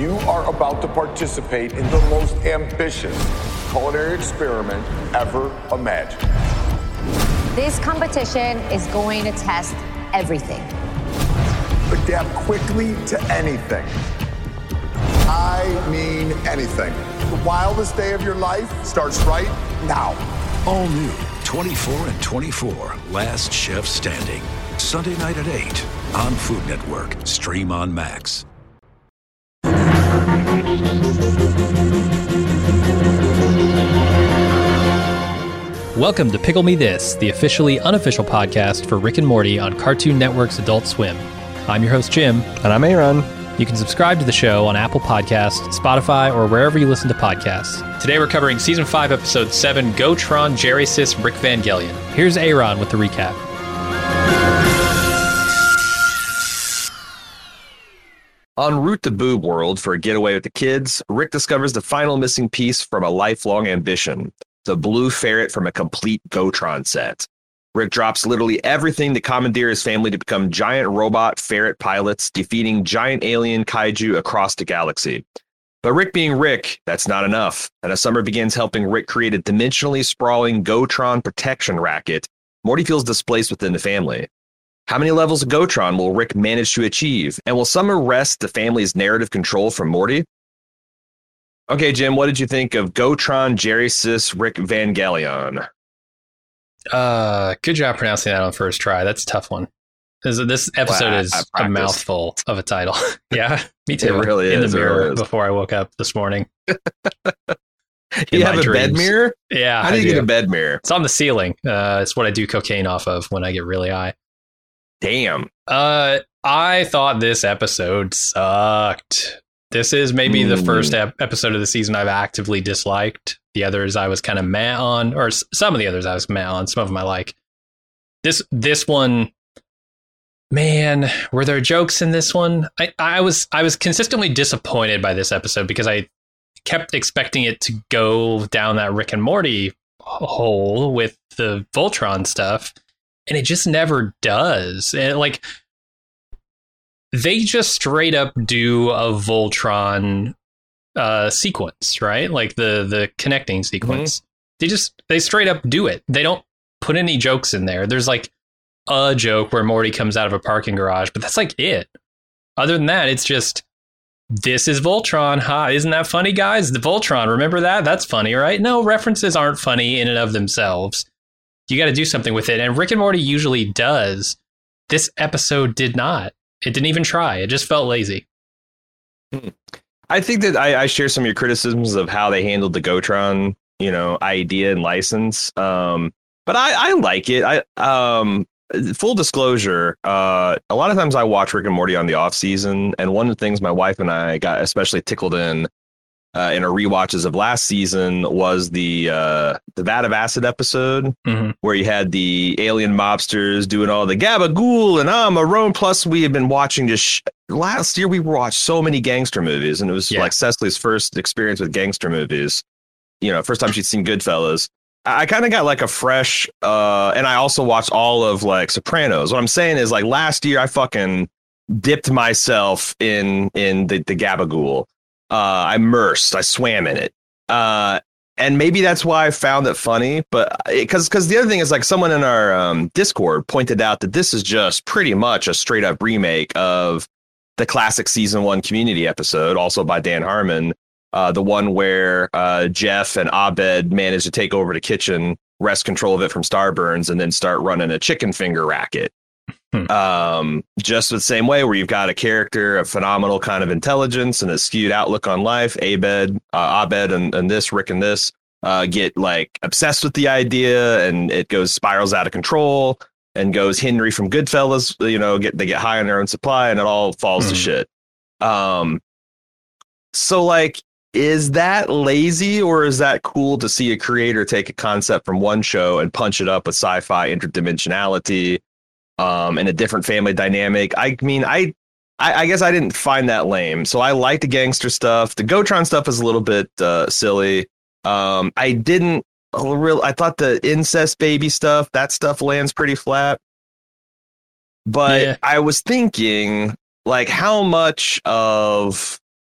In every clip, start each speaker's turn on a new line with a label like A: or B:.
A: You are about to participate in the most ambitious culinary experiment ever imagined.
B: This competition is going to test everything.
A: Adapt quickly to anything. I mean anything. The wildest day of your life starts right now.
C: All new 24 and 24, Last Chef Standing. Sunday night at 8 on Food Network. Stream on Max.
D: Welcome to Pickle Me This, the officially unofficial podcast for Rick and Morty on Cartoon Network's Adult Swim. I'm your host, Jim.
E: And I'm Aaron.
D: You can subscribe to the show on Apple Podcasts, Spotify, or wherever you listen to podcasts. Today we're covering Season 5, Episode 7, Gotron, Jerry Sis, Rick Vangelion. Here's Aaron with the recap.
E: En route to Boob World for a getaway with the kids, Rick discovers the final missing piece from a lifelong ambition, the blue ferret from a complete Gotron set. Rick drops literally everything to commandeer his family to become giant robot ferret pilots, defeating giant alien kaiju across the galaxy. But Rick being Rick, that's not enough, and as Summer begins helping Rick create a dimensionally sprawling Gotron protection racket, Morty feels displaced within the family. How many levels of Gotron will Rick manage to achieve? And will Summer wrest the family's narrative control from Morty? Okay, Jim, what did you think of Gotron, Jerry Sis, Rick Vangelion?
D: Good job pronouncing that on first try. That's a tough one. This episode is a mouthful of a title. Yeah, me too.
E: It really is.
D: In the mirror before I woke up this morning.
E: You have a bed mirror?
D: Yeah.
E: How do you get a bed mirror?
D: It's on the ceiling. It's what I do cocaine off of when I get really high.
E: Damn.
D: I thought this episode sucked. This is maybe the first episode of the season I've actively disliked. The others I was kind of meh on, or some of the others I was meh on. Some of them I like. This one, man, were there jokes in this one? I was consistently disappointed by this episode because I kept expecting it to go down that Rick and Morty hole with the Voltron stuff. And it just never does. And like, they just straight up do a Voltron sequence, right? Like the connecting sequence. Mm-hmm. They straight up do it. They don't put any jokes in there. There's like a joke where Morty comes out of a parking garage, but that's like it. Other than that, it's just, this is Voltron. Ha, isn't that funny, guys? The Voltron, remember that? That's funny, right? No, references aren't funny in and of themselves. You got to do something with it. And Rick and Morty usually does. This episode did not. It didn't even try. It just felt lazy.
E: I think that I share some of your criticisms of how they handled the Gotron, idea and license. But I like it. Full disclosure, a lot of times I watch Rick and Morty on the off season. And one of the things my wife and I got especially tickled in our rewatches of last season was the Vat of Acid episode, where you had the alien mobsters doing all the gabagool and Marone. Plus, we had been watching last year. We watched so many gangster movies, and it was like Cecily's first experience with gangster movies. First time she'd seen Goodfellas. I kind of got like a fresh, and I also watched all of like Sopranos. What I'm saying is, like, last year I fucking dipped myself in the gabagool. I immersed. I swam in it. And maybe that's why I found it funny. But because the other thing is, like, someone in our Discord pointed out that this is just pretty much a straight up remake of the classic season 1 Community episode, also by Dan Harmon. The one where Jeff and Abed managed to take over the kitchen, wrest control of it from Starburns, and then start running a chicken finger racket. Just the same way, where you've got a character of phenomenal kind of intelligence and a skewed outlook on life. Abed and this Rick and this get like obsessed with the idea, and it spirals out of control and goes Henry from Goodfellas. They get high on their own supply, and it all falls to shit. So like, is that lazy, or is that cool to see a creator take a concept from one show and punch it up with sci-fi interdimensionality? And a different family dynamic? I mean, I guess I didn't find that lame. So I like the gangster stuff. The Gotron stuff is a little bit silly. I thought the incest baby stuff, that stuff lands pretty flat. But I was thinking, like, how much of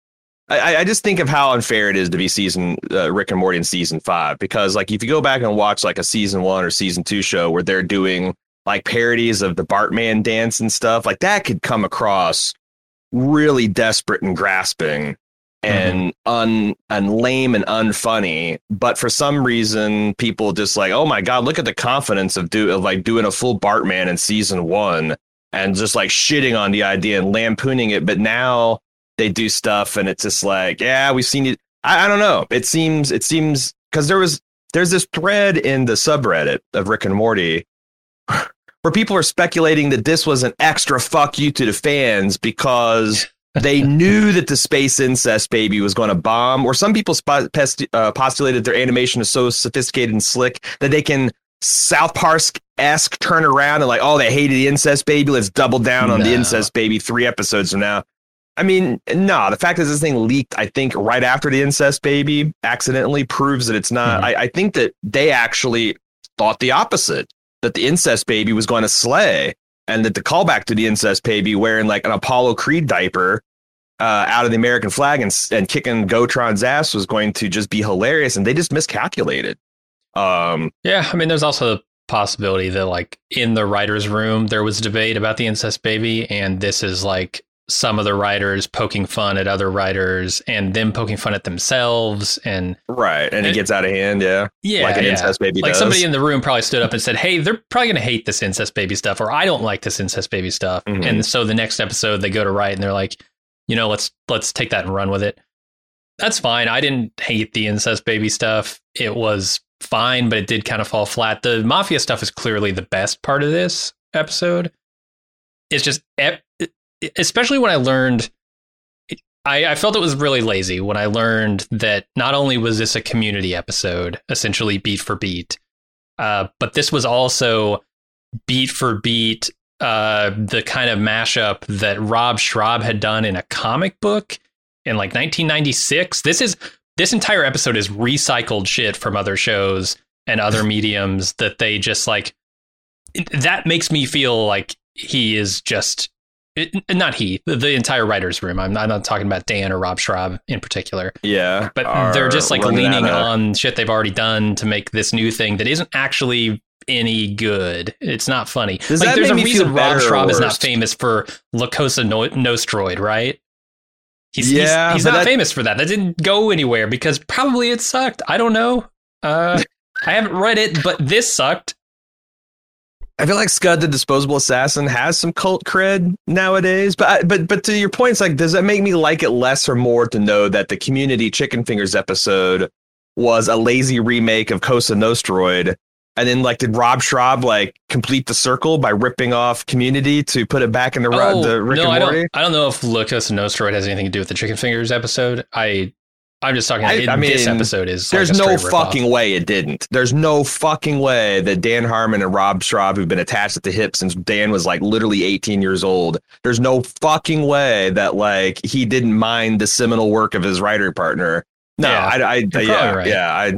E: I just think of how unfair it is to be Rick and Morty in season 5, because like if you go back and watch like a season 1 or season 2 show where they're doing like parodies of the Bartman dance and stuff, like that could come across really desperate and grasping and lame and unfunny. But for some reason, people just like, oh my God, look at the confidence of doing a full Bartman in season 1 and just like shitting on the idea and lampooning it. But now they do stuff and it's just like, yeah, we've seen it. I don't know. It seems because there's this thread in the subreddit of Rick and Morty where people are speculating that this was an extra fuck you to the fans because they knew that the space incest baby was going to bomb, or some people postulated their animation is so sophisticated and slick that they can South Park-esque turn around and like, oh, they hated the incest baby. Let's double down on the incest baby 3 episodes from now. I mean, no, the fact that this thing leaked, I think, right after the incest baby accidentally proves that it's not. I think that they actually thought the opposite, that the incest baby was going to slay, and that the callback to the incest baby wearing like an Apollo Creed diaper out of the American flag and kicking Gotron's ass was going to just be hilarious, and they just miscalculated.
D: Yeah, I mean, there's also the possibility that like in the writer's room there was debate about the incest baby, and this is like some of the writers poking fun at other writers and them poking fun at themselves, and
E: it gets out of hand. Like an incest baby
D: like
E: does.
D: Somebody in the room probably stood up and said, hey, they're probably gonna hate this incest baby stuff, or I don't like this incest baby stuff. And so the next episode they go to write and they're like, you know, let's take that and run with it. That's fine. I didn't hate the incest baby stuff. It was fine, but it did kind of fall flat. The mafia stuff is clearly the best part of this episode. It's just, especially when I learned, I felt it was really lazy when I learned that not only was this a Community episode, essentially beat for beat, but this was also beat for beat, the kind of mashup that Rob Schrab had done in a comic book in like 1996. This entire episode is recycled shit from other shows and other mediums that they just like. That makes me feel like he is just not he, the entire writer's room. I'm not talking about Dan or Rob Schrab in particular.
E: Yeah,
D: but they're just like leaning on shit they've already done to make this new thing that isn't actually any good. It's not funny. Like, there's a reason Rob Schrab is not famous for La Cosa Nostroid, right? He's not famous for that. That didn't go anywhere because probably it sucked. I don't know. I haven't read it, but this sucked.
E: I feel like Scud the Disposable Assassin has some cult cred nowadays, but to your point, it's like, does that make me like it less or more to know that the Community Chicken Fingers episode was a lazy remake of Cosa Nostroid? And then, like, did Rob Schrab like complete the circle by ripping off Community to put it back in the Rick and Morty?
D: I don't know if La Cosa Nostroid has anything to do with the Chicken Fingers episode. I'm just talking. This episode is.
E: There's no fucking way it didn't. There's no fucking way that Dan Harmon and Rob Schrab, who've been attached at the hip since Dan was like literally 18 years old. There's no fucking way that like he didn't mind the seminal work of his writer partner. No, right.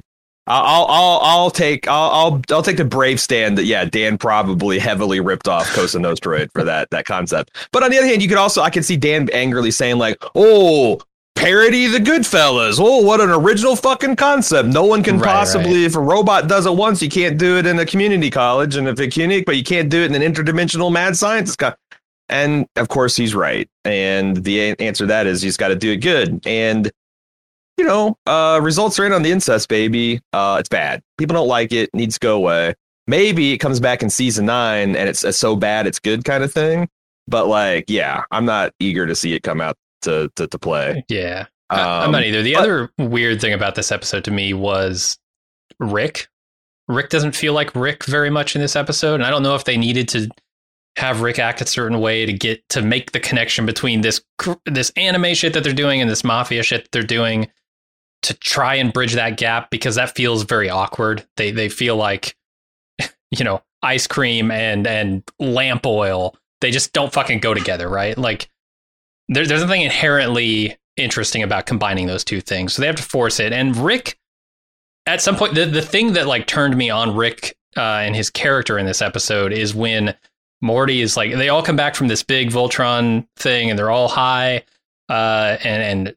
E: I'll take the brave stand that Dan probably heavily ripped off Cosa Nostroid for that concept. But on the other hand, I could see Dan angrily saying like, oh, parody the Goodfellas. Oh, what an original fucking concept. No one can possibly, if a robot does it once, you can't do it in a community college, and if it's unique, but you can't do it in an interdimensional mad scientist. And of course he's right. And the answer to that is he's got to do it good. And you know, results are in on the incest baby. It's bad. People don't like it. Needs to go away. Maybe it comes back in season 9 and it's so bad it's good kind of thing. But like, yeah, I'm not eager to see it come out to play.
D: Yeah, I'm not either. The other weird thing about this episode to me was Rick. Rick doesn't feel like Rick very much in this episode, and I don't know if they needed to have Rick act a certain way to make the connection between this anime shit that they're doing and this mafia shit that they're doing, to try and bridge that gap, because that feels very awkward. They feel like, you know, ice cream and lamp oil. They just don't fucking go together, right? Like there's something inherently interesting about combining those two things. So they have to force it. And Rick, at some point, the thing that like turned me on Rick and his character in this episode is when Morty is like, they all come back from this big Voltron thing and they're all high and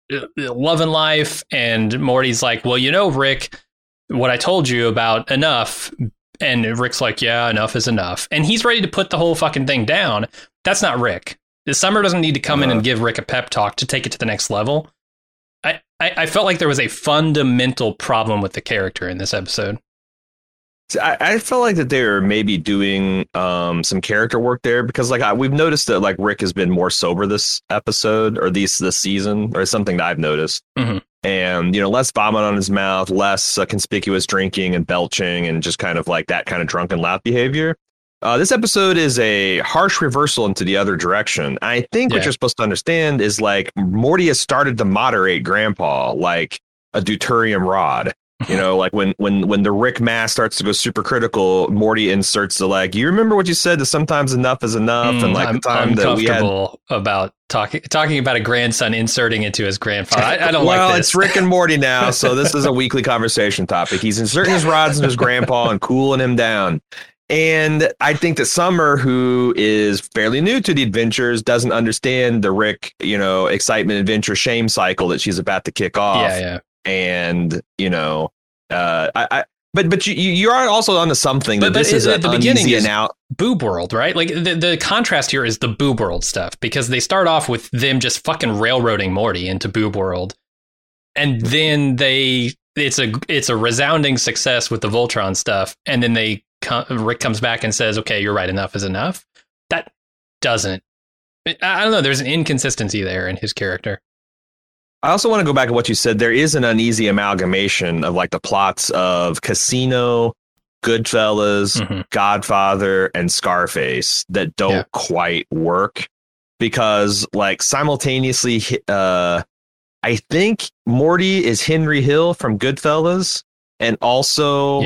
D: loving life. And Morty's like, well, Rick, what I told you about enough. And Rick's like, yeah, enough is enough. And he's ready to put the whole fucking thing down. That's not Rick. Summer doesn't need to come in and give Rick a pep talk to take it to the next level. I felt like there was a fundamental problem with the character in this episode.
E: I felt like that they were maybe doing some character work there, because like we've noticed that like Rick has been more sober this episode or this season, or something that I've noticed. Mm-hmm. And, less vomit on his mouth, less conspicuous drinking and belching, and just kind of like that kind of drunken loud behavior. This episode is a harsh reversal into the other direction. I think what you're supposed to understand is like Morty has started to moderate Grandpa like a deuterium rod. Like when the Rick mask starts to go super critical, Morty inserts the like, you remember what you said that sometimes enough is enough, and like
D: I'm
E: the time that we had
D: about talking about a grandson inserting into his grandfather. I don't like this.
E: Well, it's Rick and Morty now, so this is a weekly conversation topic. He's inserting his rods in his grandpa and cooling him down. And I think that Summer, who is fairly new to the adventures, doesn't understand the Rick, excitement, adventure, shame cycle that she's about to kick off.
D: Yeah.
E: And, but you are also onto something that this is at the beginning is
D: Boob World, right? Like the contrast here is the Boob World stuff, because they start off with them just fucking railroading Morty into Boob World. And then it's a resounding success with the Voltron stuff. And then Rick comes back and says, okay, you're right, enough is enough. That doesn't, I don't know, there's an inconsistency there in his character.
E: I also want to go back to what you said. There is an uneasy amalgamation of like the plots of Casino, Goodfellas, Godfather, and Scarface that don't quite work, because like simultaneously, I think Morty is Henry Hill from Goodfellas, and also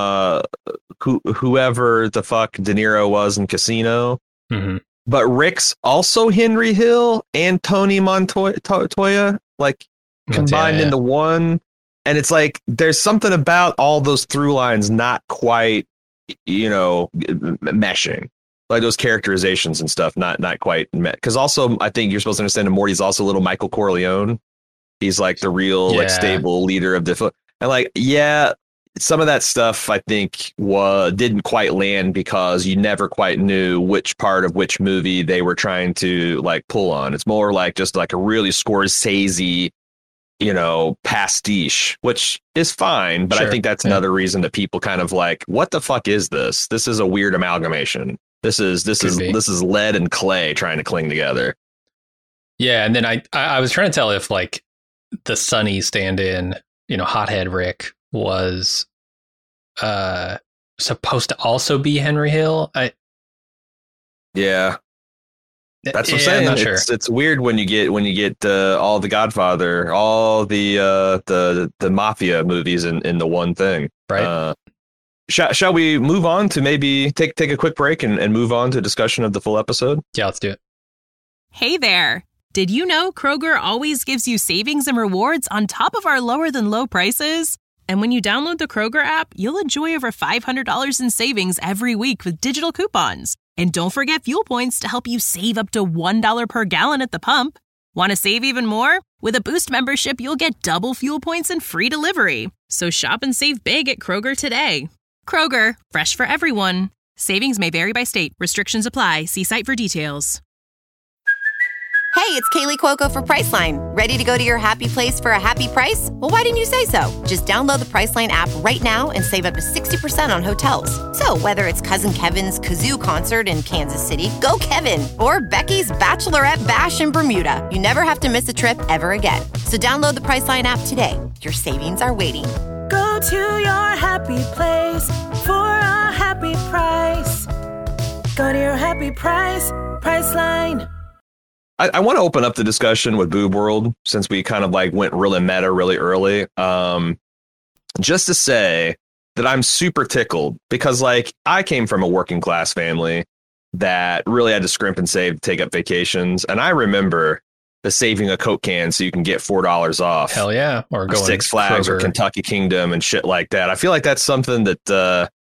E: whoever the fuck De Niro was in Casino. Mm-hmm. But Rick's also Henry Hill and Tony Montoya, like combined into one. And it's like there's something about all those through lines not quite, meshing. Like those characterizations and stuff, not quite met. Because also, I think you're supposed to understand that Morty's also a little Michael Corleone. He's like the real like stable leader of the. And like, some of that stuff I think didn't quite land because you never quite knew which part of which movie they were trying to like pull on. It's more like just like a really Scorsese, pastiche, which is fine. But I think that's another reason that people kind of like, what the fuck is this? This is a weird amalgamation. This is lead and clay trying to cling together.
D: Yeah, and then I was trying to tell if like the Sunny stand-in, Hothead Rick was supposed to also be Henry Hill. That's what I'm saying. I'm not sure. It's weird
E: when you get all the Godfather, all the mafia movies in the one thing.
D: Right.
E: Shall we move on to maybe take a quick break and move on to discussion of the full episode?
D: Yeah, let's do it.
F: Hey there. Did you know Kroger always gives you savings and rewards on top of our lower than low prices? And when you download the Kroger app, you'll enjoy over $500 in savings every week with digital coupons. And don't forget fuel points to help you save up to $1 per gallon at the pump. Want to save even more? With a Boost membership, you'll get double fuel points and free delivery. So shop and save big at Kroger today. Kroger, fresh for everyone. Savings may vary by state. Restrictions apply. See site for details.
G: Hey, it's Kaylee Cuoco for Priceline. Ready to go to your happy place for a happy price? Well, why didn't you say so? Just download the Priceline app right now and save up to 60% on hotels. So whether it's Cousin Kevin's Kazoo Concert in Kansas City, go Kevin, or Becky's Bachelorette Bash in Bermuda, you never have to miss a trip ever again. So download the Priceline app today. Your savings are waiting.
H: Go to your happy place for a happy price. Go to your happy price, Priceline.
E: I want to open up the discussion with Boob World, since we kind of like went really meta really early. Just to say that I'm super tickled because like I came from a working class family that really had to scrimp and save to take up vacations. And I remember the saving a Coke can so you can get $4 off.
D: Hell yeah. Or going
E: Six Flags Kroger or Kentucky Kingdom and shit like that. I feel like that's something that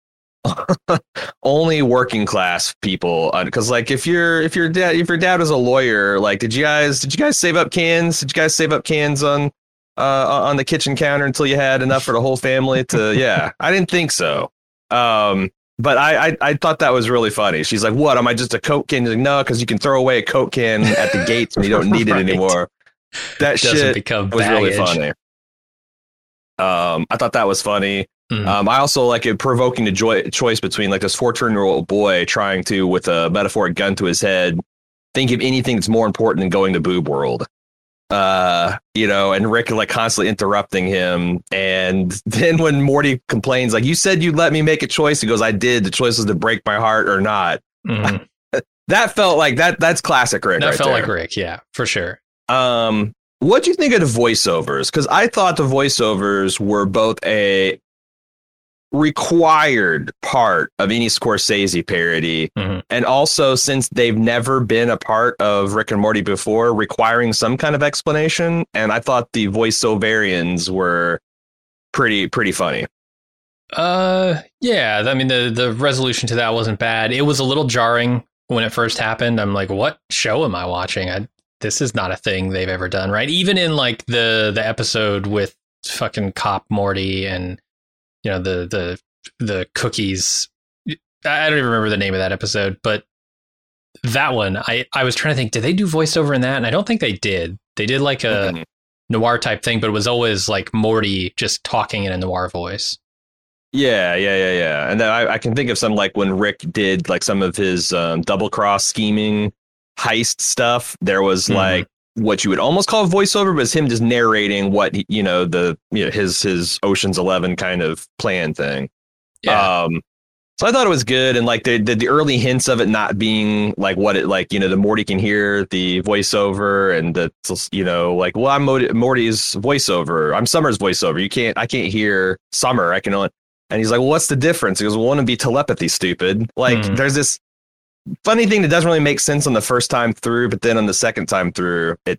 E: only working class people, because like if your dad was a lawyer, like did you guys save up cans? Did you guys save up cans on the kitchen counter until you had enough for the whole family to? Yeah, I didn't think so. But I thought that was really funny. She's like, "What? Am I just a Coke can?" He's like, "No, because you can throw away a Coke can at the gates when you don't need it anymore." That shit was really funny. I thought that was funny. I also like it provoking the choice between like this 14-year-old boy trying to, with a metaphoric gun to his head, think of anything that's more important than going to boob world. And Rick like constantly interrupting him. And then when Morty complains, like, you said you'd let me make a choice, he goes, I did. The choice was to break my heart or not. That felt like that's classic Rick.
D: That felt like Rick. Yeah, for sure.
E: What do you think of the voiceovers? Because I thought the voiceovers were both a required part of any Scorsese parody, and also, since they've never been a part of Rick and Morty before, requiring some kind of explanation. And I thought the voiceoverians were pretty funny.
D: Yeah, I mean the resolution to that wasn't bad. It was a little jarring when it first happened. I'm like, what show am I watching? This is not a thing they've ever done, right? Even in like the episode with fucking Cop Morty and the cookies. I don't even remember the name of that episode, but that one, I was trying to think, did they do voiceover in that? And I don't think they did. They did like a noir type thing, but it was always like Morty just talking in a noir voice.
E: Yeah. And then I can think of some, like when Rick did like some of his double cross scheming heist stuff. There was like what you would almost call a voiceover, but it's him just narrating what his Ocean's 11 kind of plan thing. Yeah. So I thought it was good, and like the early hints of it not being like what it like, the Morty can hear the voiceover, and like, well, I'm Morty's voiceover, I'm Summer's voiceover. I can't hear Summer. I can only. And he's like, well, what's the difference? He goes, well, wouldn't be telepathy, stupid. Like, there's this funny thing that doesn't really make sense on the first time through, but then on the second time through, it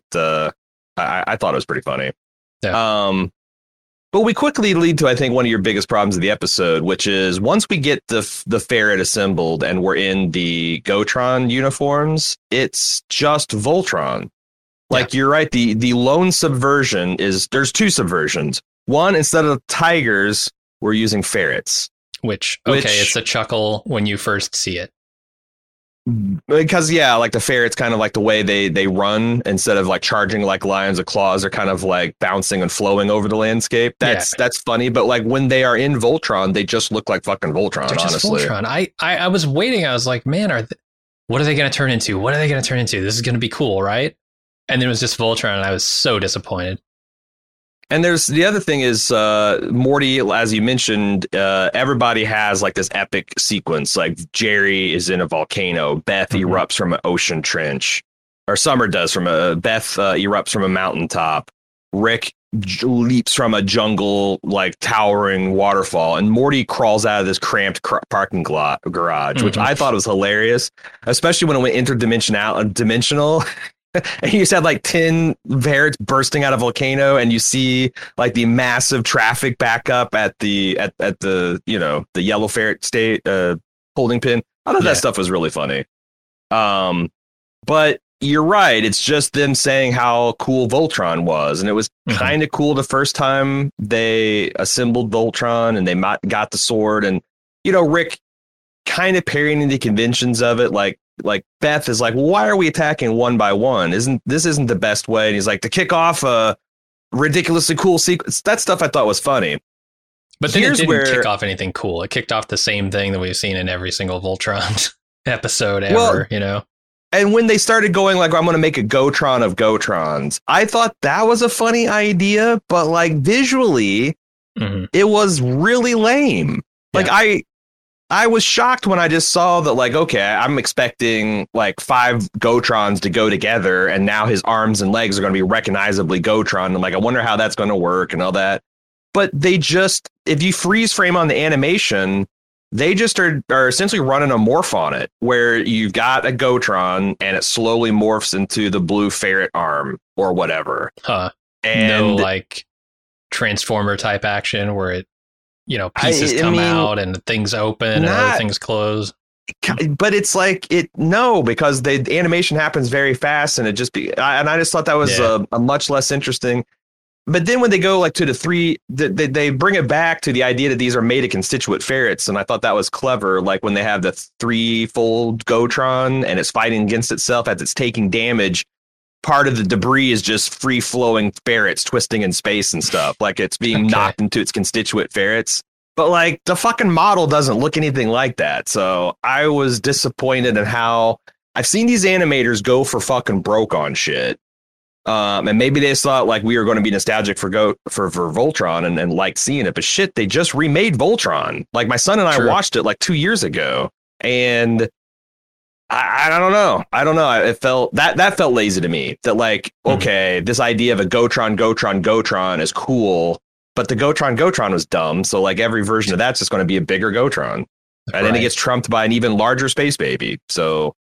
E: I thought it was pretty funny.
D: Yeah.
E: But we quickly lead to, I think, one of your biggest problems of the episode, which is once we get the ferret assembled and we're in the Gotron uniforms, it's just Voltron. Like, you're right. The lone subversion is, there's two subversions. One, instead of tigers, we're using ferrets.
D: Which it's a chuckle when you first see it.
E: Because, like the ferrets, kind of like the way they run, instead of like charging like lions with claws, they're kind of like bouncing and flowing over the landscape. That's funny. But like when they are in Voltron, they just look like fucking Voltron,
D: they're just
E: honestly.
D: Voltron. I was waiting. I was like, man, what are they going to turn into? What are they going to turn into? This is going to be cool, right? And then it was just Voltron, and I was so disappointed.
E: And there's the other thing is Morty, as you mentioned, everybody has like this epic sequence. Like Jerry is in a volcano. Beth erupts from an ocean trench, or Summer does Beth erupts from a mountaintop. Rick leaps from a jungle, like towering waterfall, and Morty crawls out of this cramped parking garage, which I thought was hilarious, especially when it went interdimensional. And you just had like 10 ferrets bursting out of a volcano, and you see like the massive traffic backup at the yellow ferret state holding pin. I thought that stuff was really funny. But you're right. It's just them saying how cool Voltron was. And it was kind of cool the first time they assembled Voltron and they got the sword, and, Rick kind of parrying the conventions of it. Like Beth is like, why are we attacking one by one? Isn't the best way? And he's like, to kick off a ridiculously cool sequence. That stuff I thought was funny.
D: But then it didn't kick off anything cool. It kicked off the same thing that we've seen in every single Voltron episode ever,
E: And when they started going like, I'm going to make a Gotron of Gotrons, I thought that was a funny idea, but like visually, it was really lame. Like I was shocked when I just saw that, like, okay, I'm expecting like 5 Gotrons to go together, and now his arms and legs are going to be recognizably Gotron. And like, I wonder how that's going to work and all that. But they just, if you freeze frame on the animation, they just are essentially running a morph on it, where you've got a Gotron and it slowly morphs into the blue ferret arm or whatever.
D: And no like Transformer type action where it pieces come out and things open and other things close.
E: But it's like because the animation happens very fast and I just thought that was a much less interesting. But then when they go like to the three, they bring it back to the idea that these are made of constituent ferrets. And I thought that was clever. Like when they have the threefold Gotron and it's fighting against itself as it's taking damage. Part of the debris is just free flowing ferrets twisting in space and stuff. Like it's being knocked into its constituent ferrets. But like the fucking model doesn't look anything like that. So I was disappointed in how I've seen these animators go for fucking broke on shit. And maybe they thought like we were going to be nostalgic for Voltron and liked seeing it. But shit, they just remade Voltron. Like my son and I watched it like 2 years ago. And I don't know. It felt that felt lazy to me. That like, okay, this idea of a Gotron is cool. But the Gotron was dumb. So like every version of that's just going to be a bigger Gotron. And then it gets trumped by an even larger space baby. So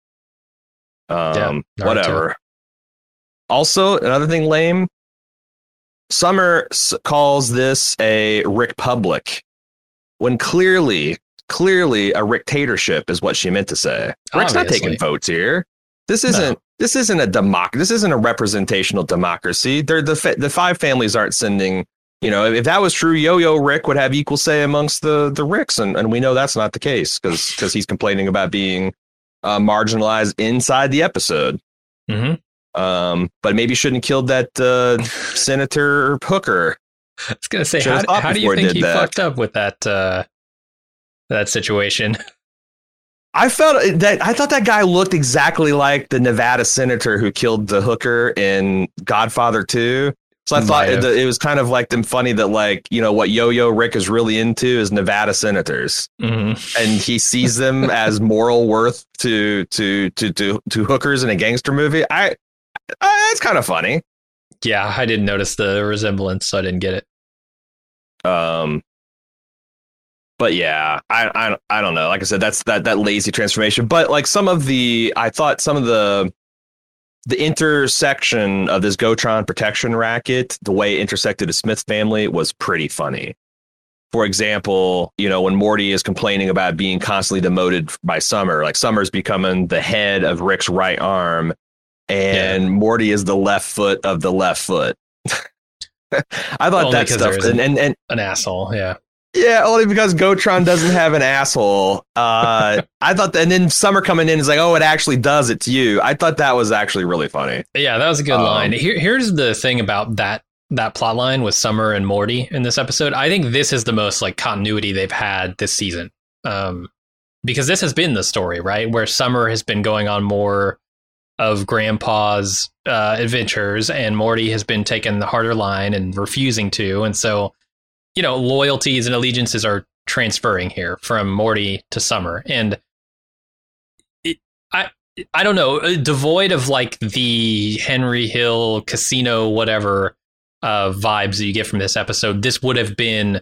E: whatever. Also, another thing lame. Summer calls this a Rickpublic when clearly a Ricktatorship is what she meant to say. Rick's not taking votes here. This isn't a democracy. This isn't a representational democracy. The five families aren't sending. If that was true, Yo-Yo Rick would have equal say amongst the Ricks, and we know that's not the case because he's complaining about being marginalized inside the episode. Mm-hmm. But maybe shouldn't have killed that Senator Hooker.
D: I was gonna say, how do you think he fucked up with that situation?
E: I thought that guy looked exactly like the Nevada senator who killed the hooker in Godfather 2. So I thought it was kind of like them funny that like, what Yo-Yo Rick is really into is Nevada senators. Mm-hmm. And he sees them as moral worth to hookers in a gangster movie. It's kind of funny.
D: Yeah, I didn't notice the resemblance, so I didn't get it.
E: But yeah, I don't know. Like I said, that's that lazy transformation. But like I thought some of the intersection of this Gotron protection racket, the way it intersected the Smith family was pretty funny. For example, when Morty is complaining about being constantly demoted by Summer, like Summer's becoming the head of Rick's right arm. And Morty is the left foot of the left foot. I thought that stuff and
D: an asshole.
E: Yeah, only because Gotron doesn't have an asshole. I thought that, and then Summer coming in is like, oh, it actually does it to you. I thought that was actually really funny.
D: Yeah, that was a good line. Here's the thing about that plot line with Summer and Morty in this episode. I think this is the most like continuity they've had this season. Because this has been the story, right? Where Summer has been going on more of Grandpa's adventures, and Morty has been taking the harder line and refusing to. And so, loyalties and allegiances are transferring here from Morty to Summer. And I don't know, devoid of like the Henry Hill casino, whatever vibes that you get from this episode, this would have been,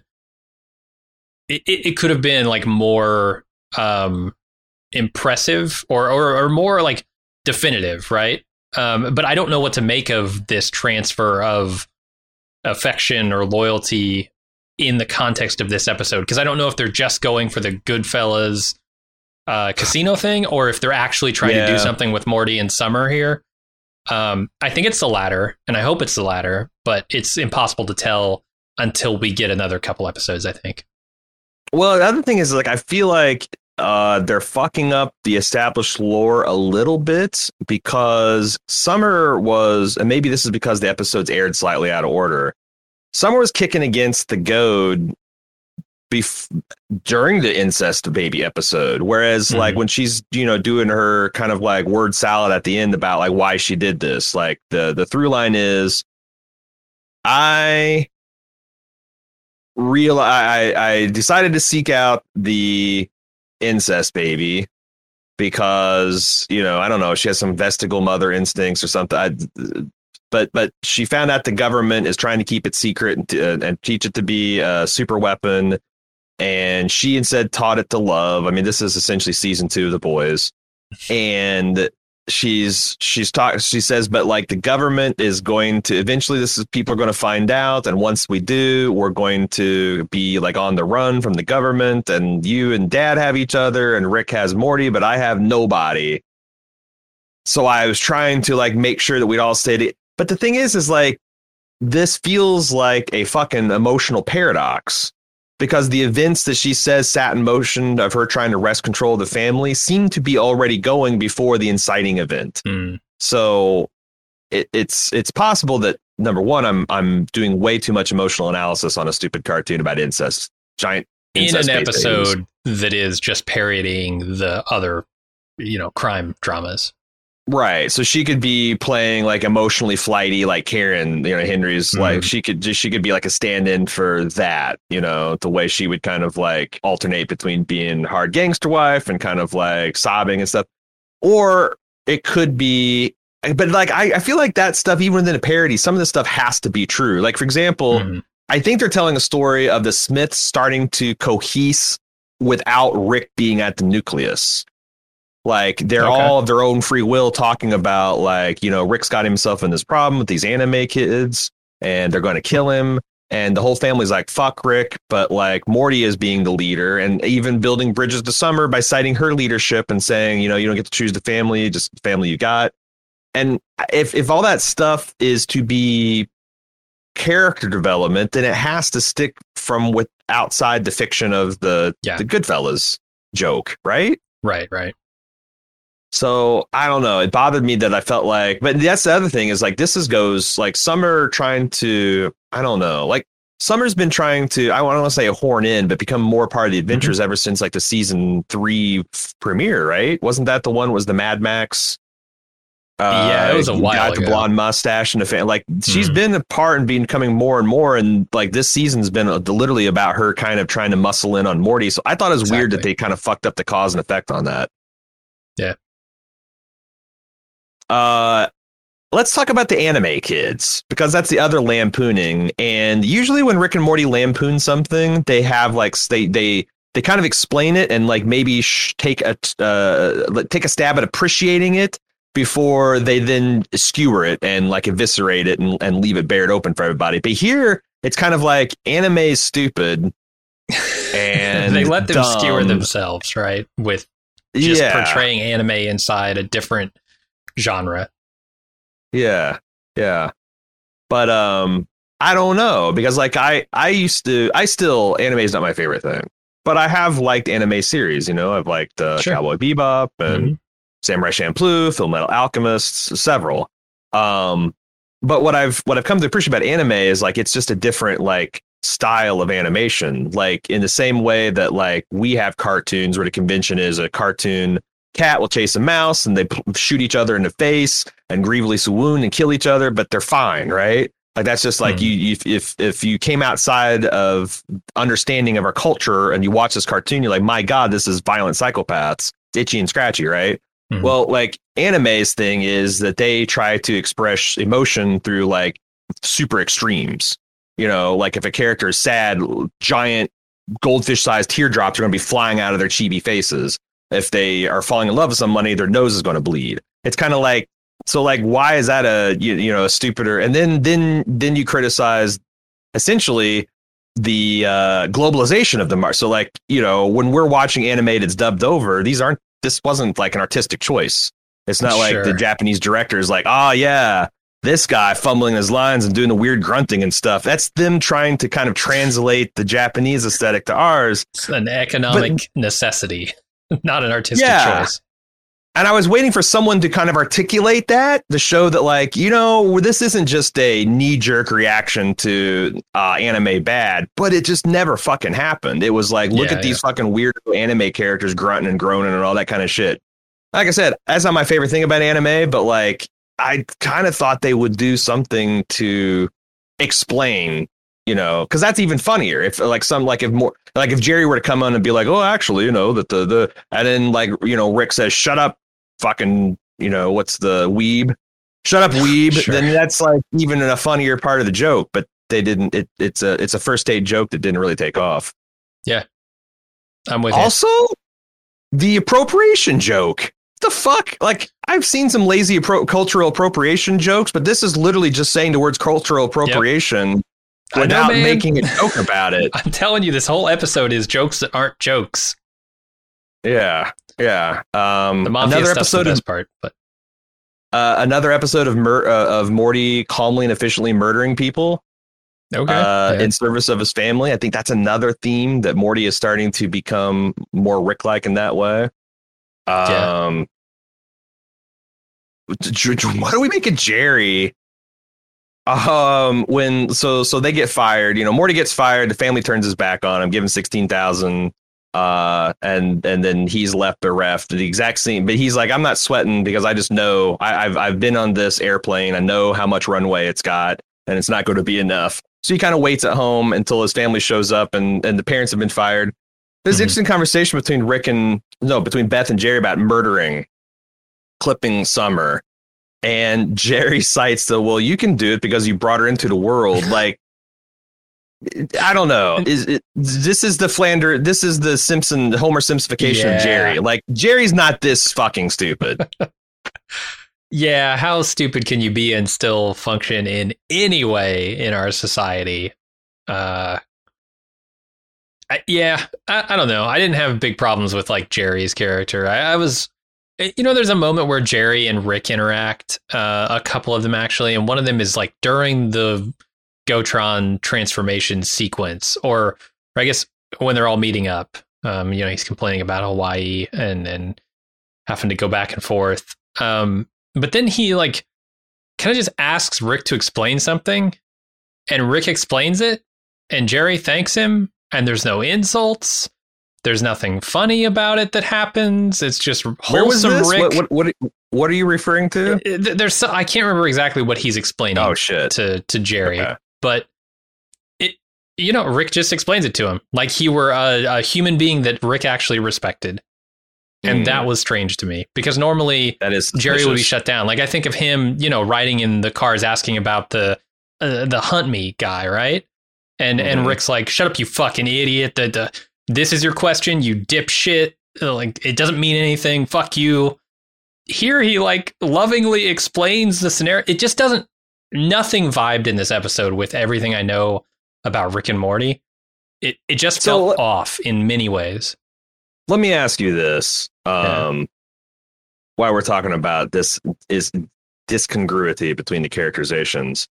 D: it could have been like more impressive or more like definitive, right? But I don't know what to make of this transfer of affection or loyalty in the context of this episode, because I don't know if they're just going for the Goodfellas casino thing, or if they're actually trying to do something with Morty and Summer here. I think it's the latter, and I hope it's the latter, but it's impossible to tell until we get another couple episodes, I think.
E: Well, the other thing is, like, I feel like they're fucking up the established lore a little bit, because Summer was, and maybe this is because the episodes aired slightly out of order, Summer was kicking against the goad during the incest baby episode, whereas like when she's doing her kind of like word salad at the end about like why she did this, like the through line is I decided to seek out the incest baby because I don't know, she has some vestigial mother instincts or something. But she found out the government is trying to keep it secret and teach it to be a super weapon. And she instead taught it to love. I mean, this is essentially season 2 of The Boys. And she says, but like the government is going to eventually people are going to find out. And once we do, we're going to be like on the run from the government, and you and Dad have each other and Rick has Morty, but I have nobody. So I was trying to like make sure that we'd all stay. But the thing is like, this feels like a fucking emotional paradox, because the events that she says sat in motion of her trying to wrest control of the family seem to be already going before the inciting event. So it's possible that, number one, I'm doing way too much emotional analysis on a stupid cartoon about incest, giant
D: in an
E: incest
D: episode that is just parodying the other, crime dramas.
E: Right. So she could be playing like emotionally flighty, like Karen, Henry's like she could be like a stand-in for that, the way she would kind of like alternate between being hard gangster wife and kind of like sobbing and stuff. Or it could be, but like I feel like that stuff, even within a parody, some of the stuff has to be true. Like, for example, I think they're telling a story of the Smiths starting to cohese without Rick being at the nucleus. Like they're all of their own free will talking about like, Rick's got himself in this problem with these anime kids and they're going to kill him. And the whole family's like, fuck Rick. But like Morty is being the leader and even building bridges to Summer by citing her leadership and saying, you don't get to choose the family, just the family you got. And if all that stuff is to be character development, then it has to stick from outside the fiction of the Goodfellas joke, right?
D: Right.
E: So I don't know. It bothered me that I felt like, but that's the other thing is like, goes like Summer trying to, I don't know, like Summer's been trying to, I don't want to say horn in, but become more part of the adventures ever since like the season 3 premiere, right? Wasn't that the one was the Mad Max?
D: Yeah, it was a while
E: ago. The
D: ago.
E: Blonde mustache and the fan. Like she's been a part and becoming more and more. And like this season's been literally about her kind of trying to muscle in on Morty. So I thought it was weird that they kind of fucked up the cause and effect on that.
D: Yeah.
E: Let's talk about the anime kids, because that's the other lampooning. And usually when Rick and Morty lampoon something, they have like they kind of explain it and like maybe take a stab at appreciating it before they then skewer it and like eviscerate it and leave it bared open for everybody. But here it's kind of like anime is stupid and
D: they let them
E: dumb.
D: skewer themselves, right? With just portraying anime inside a different genre. Yeah.
E: But I don't know, because like I still anime is not my favorite thing, but I have liked anime series. I've liked Cowboy Bebop and Samurai Champloo, Full Metal Alchemist, several. But what I've come to appreciate about anime is like it's just a different like style of animation. Like in the same way that like we have cartoons where the convention is a cartoon cat will chase a mouse and they shoot each other in the face and grievously wound and kill each other, but they're fine, right? Like that's just like if you came outside of understanding of our culture and you watch this cartoon, you're like, my God, this is violent psychopaths, itchy and scratchy, right? Well, like anime's thing is that they try to express emotion through like super extremes. Like if a character is sad, giant goldfish-sized teardrops are going to be flying out of their chibi faces. If they are falling in love with somebody, their nose is going to bleed. It's kind of like, so like, why is that a stupider? And then you criticize essentially the globalization of the market. So like, when we're watching anime that's dubbed over, this wasn't like an artistic choice. It's not like the Japanese director is like, oh yeah, this guy fumbling his lines and doing the weird grunting and stuff. That's them trying to kind of translate the Japanese aesthetic to ours.
D: It's an economic necessity. Not an artistic choice.
E: And I was waiting for someone to kind of articulate that to show that, like, this isn't just a knee-jerk reaction to anime bad, but it just never fucking happened. It was like, look at these fucking weird anime characters grunting and groaning and all that kind of shit. Like I said, that's not my favorite thing about anime, but like, I kind of thought they would do something to explain, because that's even funnier. If if Jerry were to come on and be like, oh, actually, that and then like, Rick says, shut up, fucking, what's the weeb? Shut up, weeb. Then that's like even a funnier part of the joke, but they didn't. It's a first date joke that didn't really take off.
D: Yeah, I'm with
E: you. Also, the appropriation joke. the fuck? Like, I've seen some lazy cultural appropriation jokes, but this is literally just saying the words cultural appropriation without making a joke about it.
D: I'm telling you, this whole episode is jokes that aren't jokes.
E: Yeah. The
D: Mafia stuff's the best part, but
E: another episode of Morty calmly and efficiently murdering people.
D: Okay.
E: In service of his family. I think that's another theme that Morty is starting to become more Rick-like in that way. What do we make of Jerry? When they get fired, Morty gets fired, the family turns his back on him, give him $16,000, and then he's left bereft. The exact same, but he's like, I'm not sweating because I just know I've been on this airplane. I know how much runway it's got, and it's not going to be enough. So he kind of waits at home until his family shows up and the parents have been fired. There's an interesting conversation between Beth and Jerry about clipping Summer. And Jerry cites well, you can do it because you brought her into the world. Like, I don't know. This is the Homer Simpsonification of Jerry. Like, Jerry's not this fucking stupid.
D: Yeah, how stupid can you be and still function in any way in our society? I don't know. I didn't have big problems with like Jerry's character. I was, there's a moment where Jerry and Rick interact, a couple of them actually, and one of them is like during the Gotron transformation sequence, or I guess when they're all meeting up. He's complaining about Hawaii and having to go back and forth. But then he like kind of just asks Rick to explain something, and Rick explains it, and Jerry thanks him, and there's no insults. There's nothing funny about it that happens. It's just wholesome Rick.
E: What are you referring to?
D: I can't remember exactly what he's explaining.
E: Oh shit.
D: To Jerry, okay. But Rick just explains it to him like he were a human being that Rick actually respected. And that was strange to me because normally Jerry would be shut down. Like I think of him, riding in the cars asking about the hunt me guy, right? And Rick's like, "Shut up, you fucking idiot! This is your question, you dipshit. Like it doesn't mean anything. Fuck you." Here he like lovingly explains the scenario. It just doesn't. Nothing vibed in this episode with everything I know about Rick and Morty. It just felt off in many ways.
E: Let me ask you this. Why we're talking about this is discongruity between the characterizations.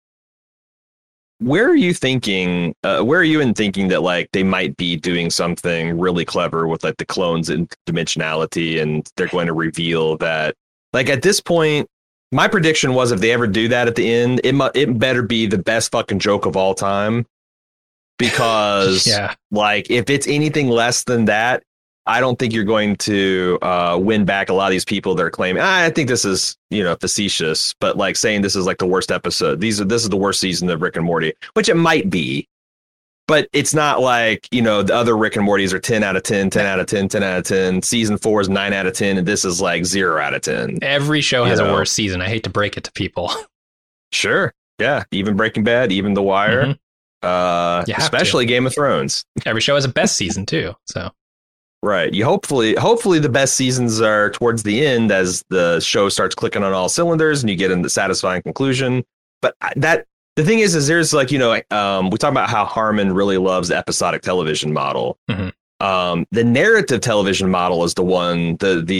E: Where are you thinking that like they might be doing something really clever with like the clones and dimensionality, and they're going to reveal that like at this point, my prediction was if they ever do that at the end, it better be the best fucking joke of all time, because like if it's anything less than that, I don't think you're going to win back a lot of these people that are claiming, I think this is, facetious, but like saying this is like the worst episode. This is the worst season of Rick and Morty, which it might be, but it's not like, the other Rick and Mortys are 10 out of 10, 10 out of 10, 10 out of 10. Season 4 is 9 out of 10. And this is like 0 out of 10.
D: Every show has a worse season. I hate to break it to people.
E: Sure. Yeah. Even Breaking Bad, even The Wire, especially Game of Thrones.
D: Every show has a best season too. So.
E: Right. Hopefully the best seasons are towards the end as the show starts clicking on all cylinders and you get in the satisfying conclusion. But the thing is there's like, we talk about how Harmon really loves the episodic television model. The narrative television model is the one,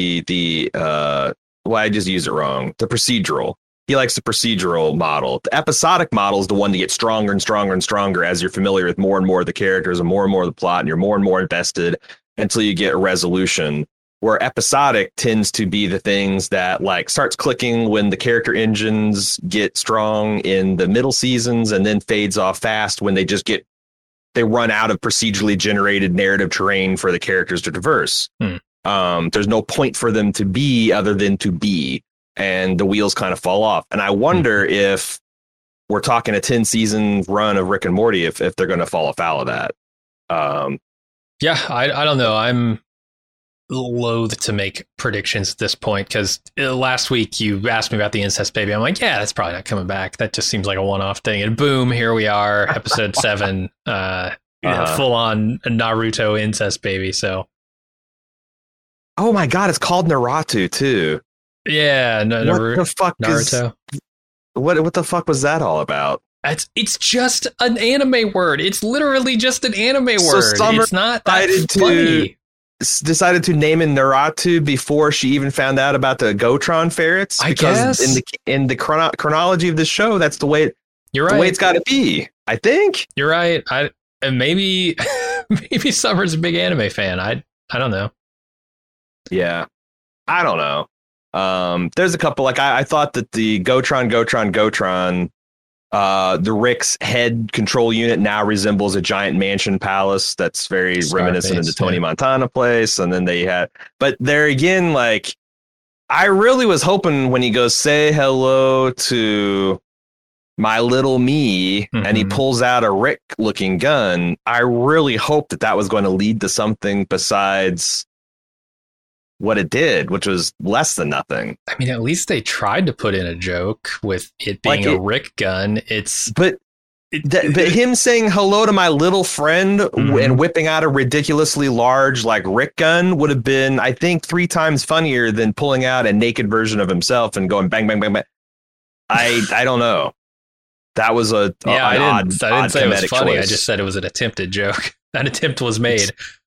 E: I just used it wrong. The procedural. He likes the procedural model. The episodic model is the one that gets stronger and stronger and stronger as you're familiar with more and more of the characters and more of the plot, and you're more and more invested until you get a resolution, where episodic tends to be the things that like starts clicking when the character engines get strong in the middle seasons and then fades off fast when they run out of procedurally generated narrative terrain for the characters to traverse. There's no point for them to be other than to be, and the wheels kind of fall off. And I wonder if we're talking a 10 season run of Rick and Morty, if they're going to fall afoul of that.
D: Yeah, I don't know. I'm loath to make predictions at this point because last week you asked me about the incest baby. I'm like, yeah, that's probably not coming back. That just seems like a one-off thing. And boom, here we are, episode 7, full-on Naruto incest baby. So
E: Oh my god, it's called Naruto too.
D: Yeah,
E: What the fuck
D: Naruto.
E: What the fuck was that all about?
D: It's just an anime word. It's literally just an anime
E: So
D: word.
E: Summer
D: It's not that
E: decided
D: funny.
E: Decided to name it Naruto before she even found out about the Gotron ferrets.
D: I
E: Because
D: guess.
E: in the chronology of the show, that's the way
D: You're
E: the
D: right.
E: way it's got to be. I think.
D: You're right. And maybe maybe Summer's a big anime fan. I don't know.
E: Yeah, I don't know. There's a couple like I thought that the Gotron, the Rick's head control unit now resembles a giant mansion palace that's very reminiscent of the Tony Montana place. And then they had, but there again, like I really was hoping when he goes say hello to my little me and he pulls out a Rick looking gun, I really hoped that that was going to lead to something besides what it did, which was less than nothing.
D: I mean, at least they tried to put in a joke with it being a Rick gun. But
E: him saying hello to my little friend and whipping out a ridiculously large like Rick gun would have been, I think, 3 times funnier than pulling out a naked version of himself and going bang bang bang bang. I don't know. That was I didn't
D: say it was funny.
E: choice.
D: I just said it was an attempted joke. That attempt was made.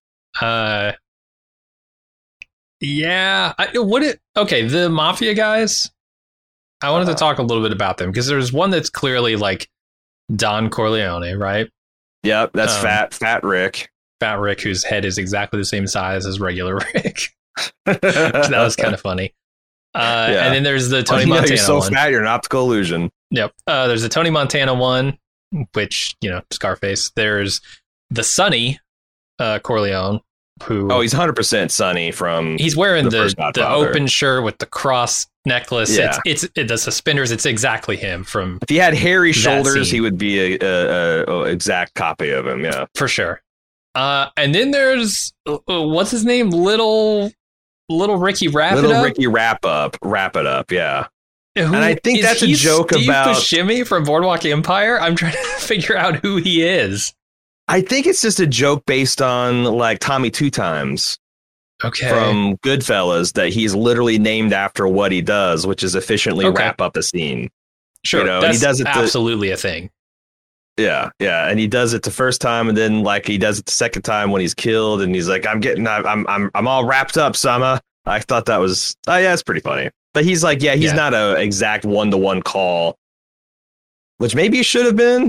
D: Yeah. Okay, the Mafia guys, I wanted to talk a little bit about them because there's one that's clearly like Don Corleone, right?
E: Yep, that's Fat Rick.
D: Fat Rick, whose head is exactly the same size as regular Rick. That was kind of funny. And then there's the Tony Montana
E: you're so
D: one.
E: fat, you're an optical illusion.
D: Yep. There's the Tony Montana one, which, Scarface. There's the Sonny Corleone, who...
E: Oh, he's 100% Sonny from...
D: He's wearing the open shirt with the cross necklace.
E: Yeah.
D: It's the suspenders. It's exactly him from...
E: If he had hairy shoulders,
D: scene.
E: he would be a exact copy of him, yeah.
D: For sure. And then there's... what's his name? Little Ricky Wrap It Up?
E: Ricky Wrap It Up, yeah.
D: And
E: I think that's a joke
D: Steve
E: about
D: Buscemi from Boardwalk Empire. I'm trying to figure out who he is.
E: I think it's just a joke based on like Tommy Two Times from Goodfellas that he's literally named after what he does, which is efficiently wrap up a scene.
D: Sure,
E: that's
D: and he does it absolutely a thing.
E: Yeah, and he does it the first time, and then like he does it the second time when he's killed, and he's like, I'm all wrapped up, Sama. I thought that was it's pretty funny. But he's like, he's not a exact 1-to-1 call, which maybe he should have been.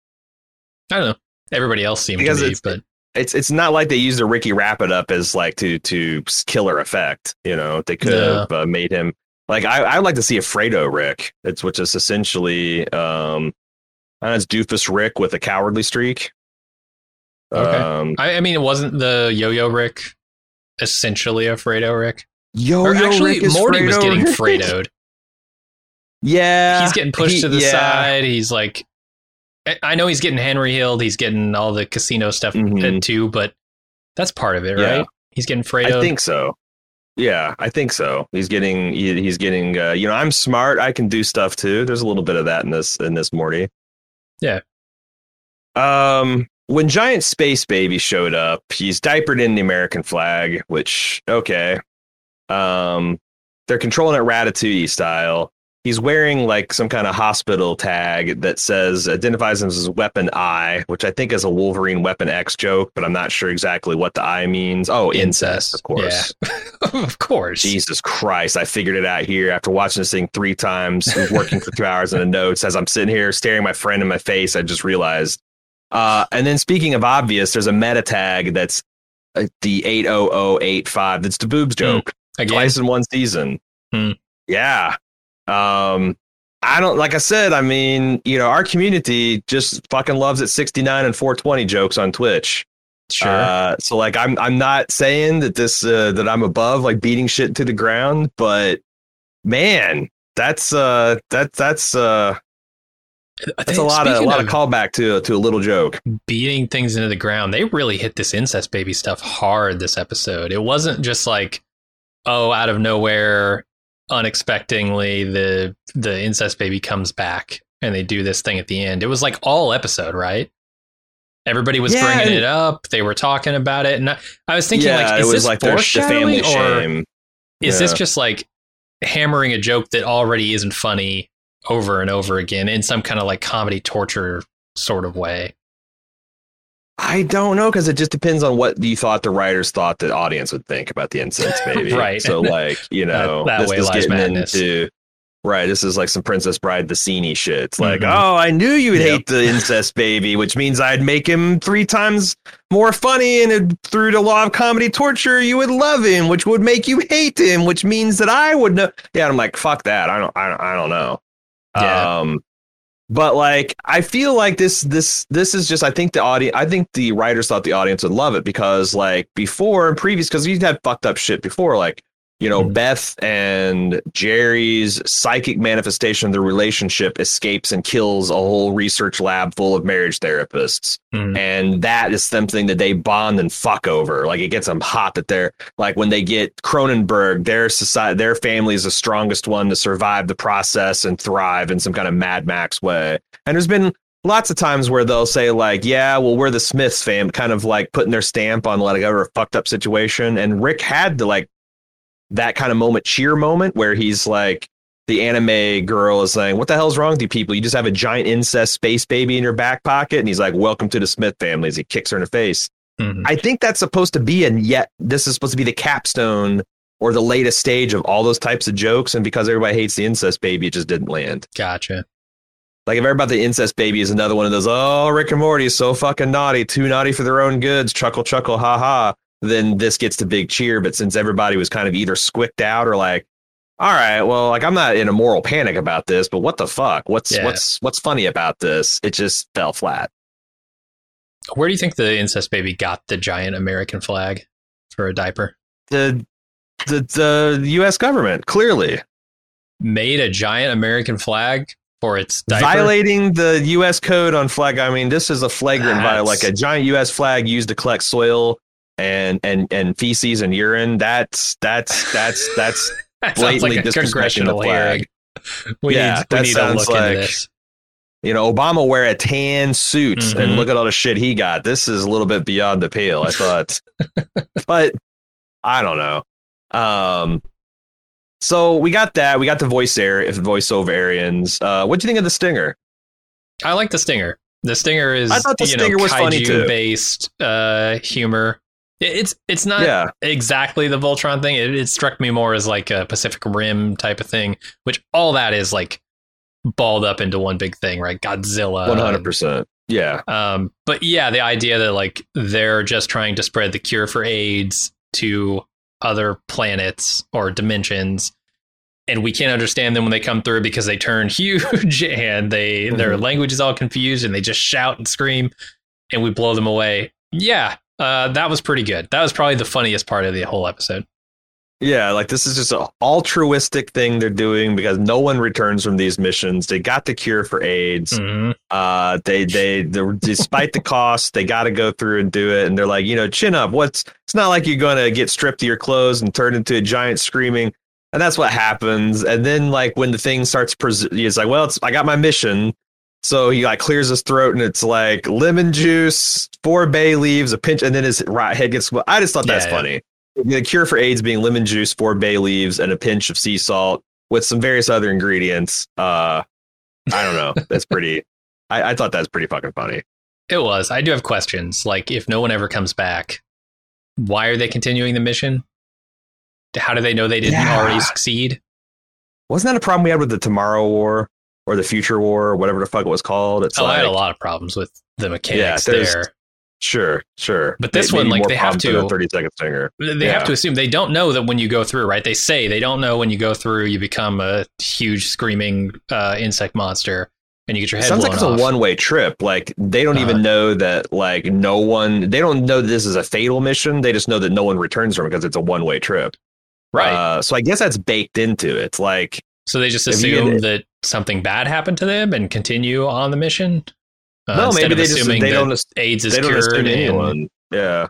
D: I don't know. Everybody else seemed to be, but
E: it's not like they used a Ricky Wrap It Up as like to killer effect. They could have made him like I'd like to see a Fredo Rick. Which is essentially it's Doofus Rick with a cowardly streak.
D: Okay. I mean, it wasn't the Yo-Yo Rick essentially a Fredo Rick?
E: Rick is
D: Morty
E: Fredo
D: was getting
E: Rick.
D: Fredoed.
E: Yeah,
D: he's getting pushed to the side. He's like, I know he's getting Henry Hill. He's getting all the casino stuff too, but that's part of it, right? He's getting Fredoed.
E: I think so. Yeah, I think so. He's getting. I'm smart. I can do stuff too. There's a little bit of that in this Morty.
D: Yeah.
E: When Giant Space Baby showed up, he's diapered in the American flag, which okay. They're controlling it Ratatouille style. He's wearing like some kind of hospital tag that identifies him as Weapon I, which I think is a Wolverine Weapon X joke, but I'm not sure exactly what the I means. Oh, incest, of course.
D: Yeah. Of course.
E: Jesus Christ. I figured it out here after watching this thing 3 times, working for 2 hours in the notes. As I'm sitting here staring my friend in my face, I just realized. And then speaking of obvious, there's a meta tag that's the 80085. That's the boobs joke.
D: Again?
E: Twice in one season. Yeah. I don't, like I said, I mean, our community just fucking loves it 69 and 420 jokes on Twitch.
D: Sure.
E: So like, I'm not saying that that I'm above like beating shit to the ground, but man, that's a lot of callback to a little joke.
D: Beating things into the ground. They really hit this incest baby stuff hard this episode. It wasn't just like, out of nowhere, unexpectedly, the incest baby comes back and they do this thing at the end. It was like all episode, right? Everybody was bringing it up. They were talking about it. And I was thinking, like, is this
E: family
D: foreshadowing, or
E: shame?
D: is this just like hammering a joke that already isn't funny over and over again in some kind of like comedy torture sort of way?
E: I don't know, because it just depends on what you thought the writers thought the audience would think about the incense baby.
D: Right.
E: So, like, you know,
D: that
E: this
D: way
E: is
D: lies
E: getting
D: madness.
E: into... Right, this is like some Princess Bride Vicini shit. It's like, oh, I knew you would hate the incest baby, which means I'd make him 3 times more funny, and through the law of comedy torture, you would love him, which would make you hate him, which means that I would know. Yeah, I'm like, fuck that. I don't know.
D: Yeah.
E: But like, I feel like this is just, I think the writers thought the audience would love it, because like before and previous, because you've had fucked up shit before, like, you know, Beth and Jerry's psychic manifestation of their relationship escapes and kills a whole research lab full of marriage therapists. And that is something that they bond and fuck over. Like, it gets them hot that they're like, when they get Cronenberg, their family is the strongest one to survive the process and thrive in some kind of Mad Max way. And there's been lots of times where they'll say like, yeah, well, we're the Smiths fam, kind of like putting their stamp on like a fucked up situation. And Rick had to like, that kind of cheer moment where he's like, the anime girl is saying, what the hell's wrong with you people? You just have a giant incest space baby in your back pocket. And he's like, welcome to the Smith family, as he kicks her in the face. I think that's supposed to be, and yet this is supposed to be the capstone or the latest stage of all those types of jokes. And because everybody hates the incest baby, it just didn't land.
D: Gotcha.
E: Like, if everybody, the incest baby is another one of those, oh, Rick and Morty is so fucking naughty, too naughty for their own goods, chuckle, chuckle, ha ha. Then this gets the big cheer. But since everybody was kind of either squicked out or like, all right, well, like, I'm not in a moral panic about this, but what the fuck? What's funny about this? It just fell flat.
D: Where do you think the incest baby got the giant American flag for a diaper?
E: The U.S. government clearly
D: made a giant American flag for its diaper,
E: violating the U.S. code on flag. I mean, this is a flagrant violation. Like, a giant U.S. flag used to collect soil and feces and urine. That's blatantly
D: like
E: disrespecting the flag.
D: We need to look into this.
E: You know, Obama wear a tan suit and look at all the shit he got. This is a little bit beyond the pale, I thought. But I don't know. So we got that. We got the voiceover Arians. What do you think of the stinger?
D: I like the stinger. The stinger is,
E: I thought the stinger was funny too.
D: Based humor. It's not exactly the Voltron thing. It struck me more as like a Pacific Rim type of thing, which all that is like balled up into one big thing, right? Godzilla.
E: 100%. Yeah.
D: But yeah, the idea that like they're just trying to spread the cure for AIDS to other planets or dimensions, and we can't understand them when they come through because they turn huge and their language is all confused and they just shout and scream and we blow them away. Yeah. That was pretty good. That was probably the funniest part of the whole episode.
E: Yeah, like, this is just an altruistic thing they're doing because no one returns from these missions. They got the cure for AIDS. They despite the cost, they got to go through and do it. And they're like, you know, chin up. It's not like you're going to get stripped of your clothes and turned into a giant screaming. And that's what happens. And then, like, when the thing starts, it's like, well, I got my mission. So he like clears his throat and it's like lemon juice, 4 bay leaves, a pinch, and then his head gets. I just thought that's funny. The cure for AIDS being lemon juice, 4 bay leaves, and a pinch of sea salt with some various other ingredients. I don't know. That's pretty. I thought that's pretty fucking funny.
D: It was. I do have questions. Like, if no one ever comes back, why are they continuing the mission? How do they know they didn't already succeed?
E: Wasn't that a problem we had with the Tomorrow War? Or the Future War, or whatever the fuck it was called. It's
D: I had a lot of problems with the mechanics there.
E: Sure.
D: But this one, like, they have to
E: 30-second stinger.
D: They have to assume they don't know that when you go through, right? They say they don't know when you go through, you become a huge screaming insect monster and you get your head blown off. Sounds like it's a
E: one-way trip. Like, they don't even know that, like, they don't know that this is a fatal mission. They just know that no one returns from it because it's a one-way trip.
D: Right.
E: So I guess that's baked into it. It's like,
D: so they just assume that something bad happened to them and continue on the mission.
E: No, maybe they don't.
D: AIDS is
E: they don't
D: cured.
E: Assume anyone. Yeah.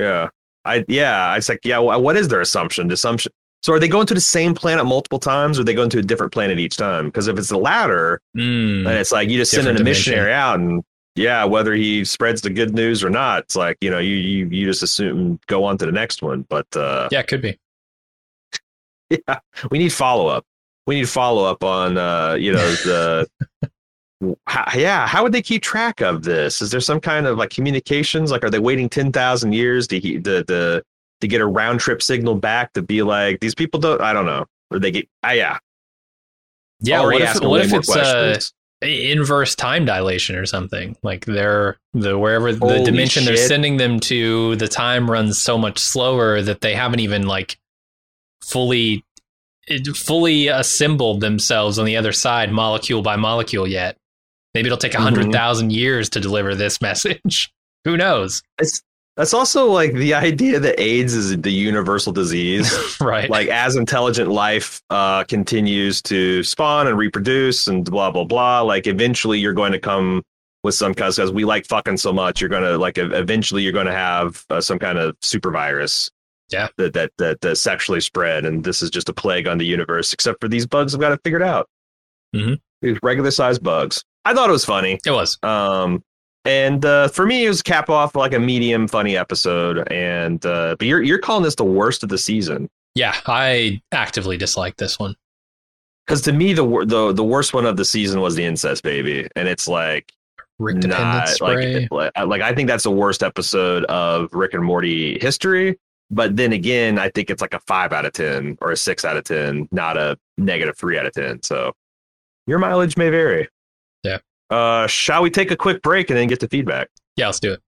E: It's like, what is their assumption? So are they going to the same planet multiple times, or are they going to a different planet each time? Because if it's the latter, then it's like you just send in a missionary out and whether he spreads the good news or not, it's like, you just assume go on to the next one. But
D: it could be.
E: Yeah, we need follow up. We need follow up on the. How would they keep track of this? Is there some kind of like communications? Like, are they waiting 10,000 years to get a round trip signal back to be like, these people don't? I don't know. Or they get yeah.
D: What if it's inverse time dilation or something? Like wherever the dimension they're sending them to, the time runs so much slower that they haven't even like fully assembled themselves on the other side, molecule by molecule yet. Maybe it'll take 100,000 years to deliver this message. Who knows?
E: That's also like the idea that AIDS is the universal disease,
D: right? Like
E: as intelligent life continues to spawn and reproduce and blah, blah, blah. Like eventually you're going to come with some kind of, because we like fucking so much, you're going to like eventually you're going to have some kind of super virus.
D: Yeah.
E: That sexually spread. And this is just a plague on the universe, except for these bugs have got it figured out.
D: Mm-hmm.
E: These regular sized bugs. I thought it was funny.
D: It was.
E: And for me, it was cap off like a medium funny episode. And but you're calling this the worst of the season.
D: Yeah, I actively dislike this one.
E: Because to me, the worst one of the season was the incest baby, and it's like
D: Rick dependent spray.
E: Like I think that's the worst episode of Rick and Morty history. But then again, I think it's like a 5 out of 10 or a 6 out of 10, not a -3 out of 10. So your mileage may vary.
D: Yeah.
E: Shall we take a quick break and then get to feedback?
D: Yeah, let's do it.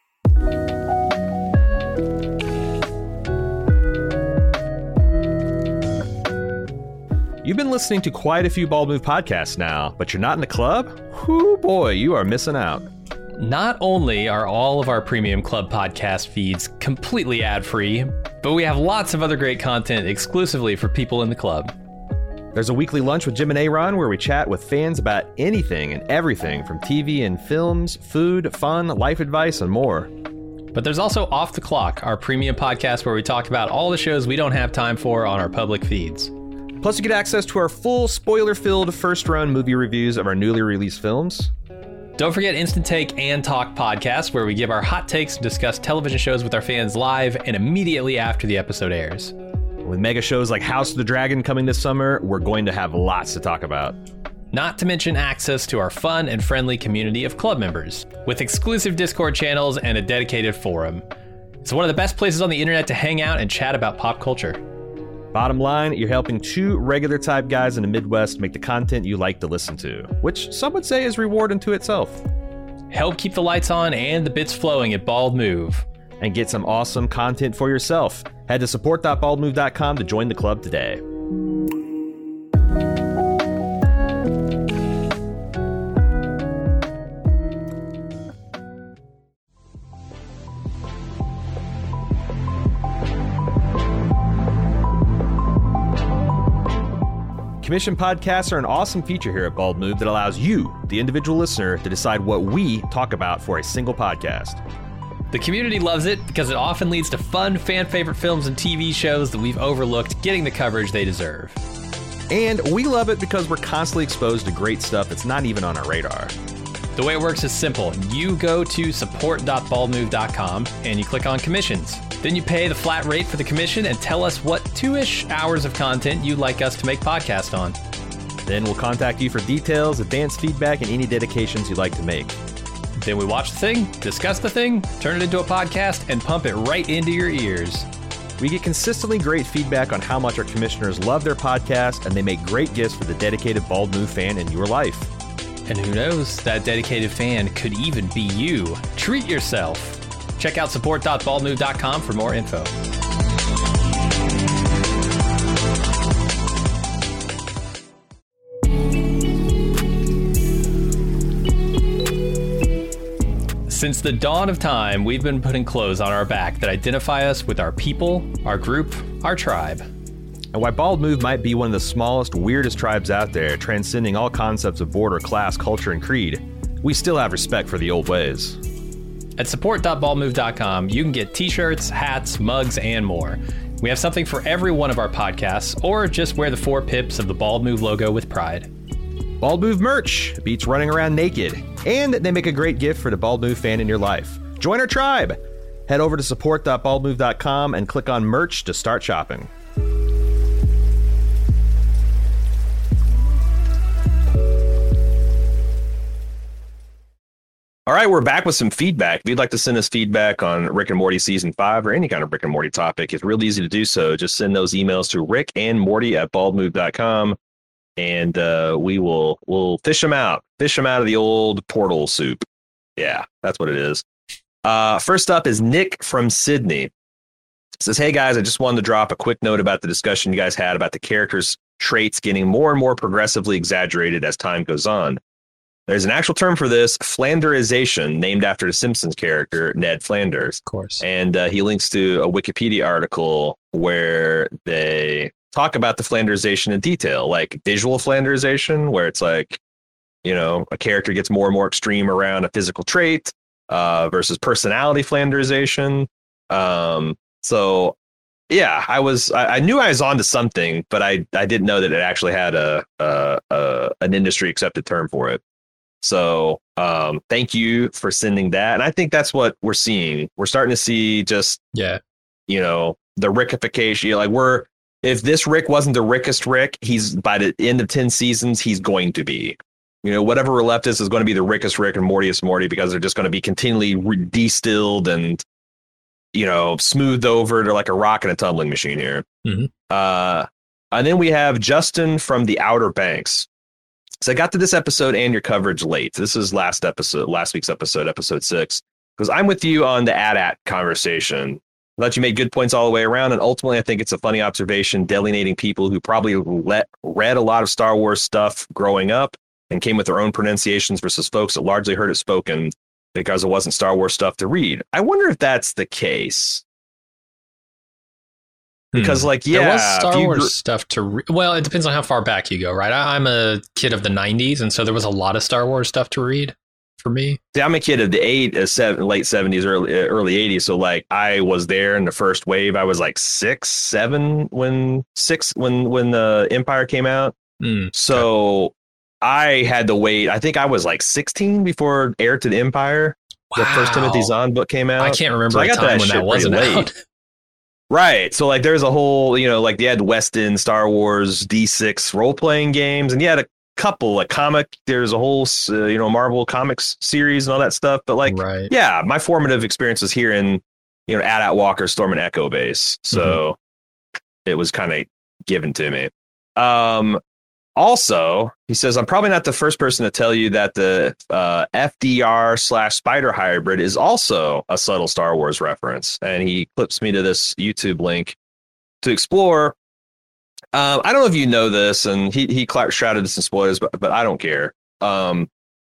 I: You've been listening to quite a few Bald Move podcasts now, but you're not in the club? Whoo boy, you are missing out.
D: Not only are all of our premium club podcast feeds completely ad-free, but we have lots of other great content exclusively for people in the club.
I: There's a weekly lunch with Jim and Aaron where we chat with fans about anything and everything from TV and films, food, fun, life advice, and more.
D: But there's also Off the Clock, our premium podcast where we talk about all the shows we don't have time for on our public feeds.
I: Plus, you get access to our full spoiler-filled first-run movie reviews of our newly released films.
D: Don't forget Instant Take and Talk podcasts, where we give our hot takes and discuss television shows with our fans live and immediately after the episode airs.
I: With mega shows like House of the Dragon coming this summer, we're going to have lots to talk about.
D: Not to mention access to our fun and friendly community of club members, with exclusive Discord channels and a dedicated forum. It's one of the best places on the internet to hang out and chat about pop culture.
I: Bottom line, you're helping 2 regular type guys in the Midwest make the content you like to listen to, which some would say is reward unto itself.
D: Help keep the lights on and the bits flowing at Bald Move.
I: And get some awesome content for yourself. Head to support.baldmove.com to join the club today. Commission podcasts are an awesome feature here at Bald Move that allows you, the individual listener, to decide what we talk about for a single podcast.
D: The community loves it because it often leads to fun, fan-favorite films and TV shows that we've overlooked getting the coverage they deserve.
I: And we love it because we're constantly exposed to great stuff that's not even on our radar.
D: The way it works is simple. You go to support.baldmove.com and you click on commissions. Then you pay the flat rate for the commission and tell us what 2-ish hours of content you'd like us to make podcasts on.
I: Then we'll contact you for details, advanced feedback, and any dedications you'd like to make.
D: Then we watch the thing, discuss the thing, turn it into a podcast, and pump it right into your ears.
I: We get consistently great feedback on how much our commissioners love their podcast, and they make great gifts for the dedicated Bald Move fan in your life.
D: And who knows, that dedicated fan could even be you. Treat yourself. Check out support.baldmove.com for more info. Since the dawn of time, we've been putting clothes on our back that identify us with our people, our group, our tribe.
I: And while Bald Move might be one of the smallest, weirdest tribes out there, transcending all concepts of border, class, culture, and creed, we still have respect for the old ways.
D: At support.baldmove.com, you can get t-shirts, hats, mugs, and more. We have something for every one of our podcasts, or just wear the 4 pips of the Bald Move logo with pride.
I: Bald Move merch beats running around naked, and they make a great gift for the Bald Move fan in your life. Join our tribe. Head over to support.baldmove.com and click on merch to start shopping.
E: All right, we're back with some feedback. If you'd like to send us feedback on Rick and Morty Season 5 or any kind of Rick and Morty topic, it's real easy to do so. Just send those emails to rickandmorty@baldmove.com, and we'll fish them out. Fish them out of the old portal soup. Yeah, that's what it is. First up is Nick from Sydney. It says, hey, guys, I just wanted to drop a quick note about the discussion you guys had about the characters' traits getting more and more progressively exaggerated as time goes on. There's an actual term for this, Flanderization, named after the Simpsons character, Ned Flanders.
D: Of course.
E: And he links to a Wikipedia article where they talk about the Flanderization in detail, like visual Flanderization, where it's like, you know, a character gets more and more extreme around a physical trait versus personality Flanderization. So, yeah, I knew I was onto something, but I didn't know that it actually had an industry accepted term for it. So thank you for sending that. And I think that's what we're seeing. We're starting to see just, you know, the Rickification. Like if this Rick wasn't the Rickest Rick, he's by the end of 10 seasons, he's going to be. You know, whatever we're left is going to be the Rickest Rick and Mortiest Morty because they're just going to be continually distilled and, you know, smoothed over to like a rock in a tumbling machine here.
D: Mm-hmm.
E: And then we have Justin from the Outer Banks. So I got to this episode and your coverage late. This is last week's episode, episode 6, because I'm with you on the AT-AT conversation. I thought you made good points all the way around, and ultimately I think it's a funny observation delineating people who probably read a lot of Star Wars stuff growing up and came with their own pronunciations versus folks that largely heard it spoken because it wasn't Star Wars stuff to read. I wonder if that's the case. Because, like, yeah,
D: there was Star Wars stuff to well, it depends on how far back you go, right? I'm a kid of the 90s, and so there was a lot of Star Wars stuff to read for me.
E: See, I'm a kid of the late 70s, early 80s. So, like, I was there in the first wave. I was like 6, 7 when the Empire came out. So I had to wait. I think I was like 16 before Heir to the Empire. Wow. The first Timothy Zahn book came out.
D: I can't remember a time when that wasn't out.
E: Right. So, like, there's a whole, you know, like, they had Weston, Star Wars, D6 role-playing games, and you had a couple, like, there's a whole, you know, Marvel Comics series and all that stuff. But, like, yeah, my formative experience was here in, you know, AT-AT Walker, Storm and Echo Base. So it was kind of given to me. Also, he says, I'm probably not the first person to tell you that the FDR/Spider hybrid is also a subtle Star Wars reference. And he clips me to this YouTube link to explore. I don't know if you know this, and he shrouded this in spoilers, but I don't care. Darth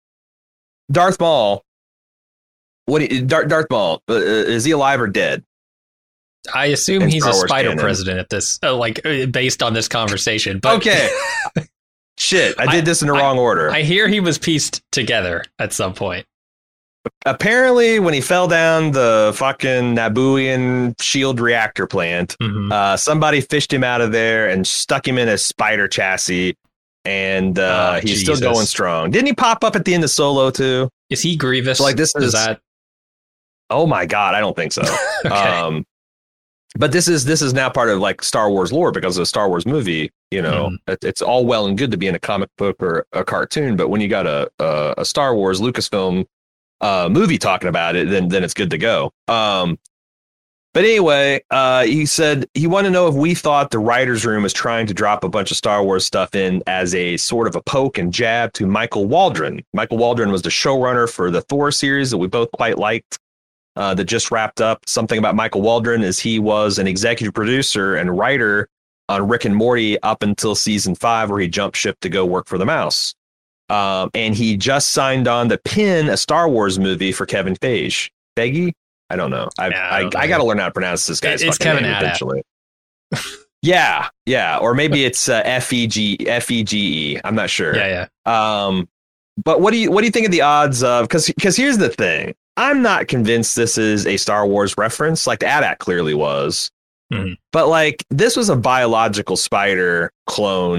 E: Maul. Darth Maul, is he alive or dead?
D: I assume he's a Spider president at this, based on this conversation. But
E: okay. Shit, I did this in the wrong order.
D: I hear he was pieced together at some point.
E: Apparently, when he fell down the fucking Nabooian shield reactor plant, somebody fished him out of there and stuck him in a spider chassis, and he's still going strong. Didn't he pop up at the end of Solo, too?
D: Is he Grievous?
E: So, like, this is that? Oh, my God, I don't think so. Okay. But this is now part of, like, Star Wars lore because of a Star Wars movie. You know, it's all well and good to be in a comic book or a cartoon, but when you got a Star Wars Lucasfilm movie talking about it, then it's good to go. But anyway, he said he wanted to know if we thought the writer's room was trying to drop a bunch of Star Wars stuff in as a sort of a poke and jab to Michael Waldron. Michael Waldron was the showrunner for the Thor series that we both quite liked. That just wrapped up. Something about Michael Waldron is he was an executive producer and writer on Rick and Morty up until season 5, where he jumped ship to go work for the Mouse. And he just signed on to pen a Star Wars movie for Kevin Feige. Feige? I don't know. I got to learn how to pronounce this guy's fucking
D: Kevin
E: name eventually. Yeah. Or maybe it's Fege. I'm not sure.
D: Yeah.
E: But what do you think of the odds of? Because here's the thing. I'm not convinced this is a Star Wars reference. Like the AT-AT clearly was. But like this was a biological spider clone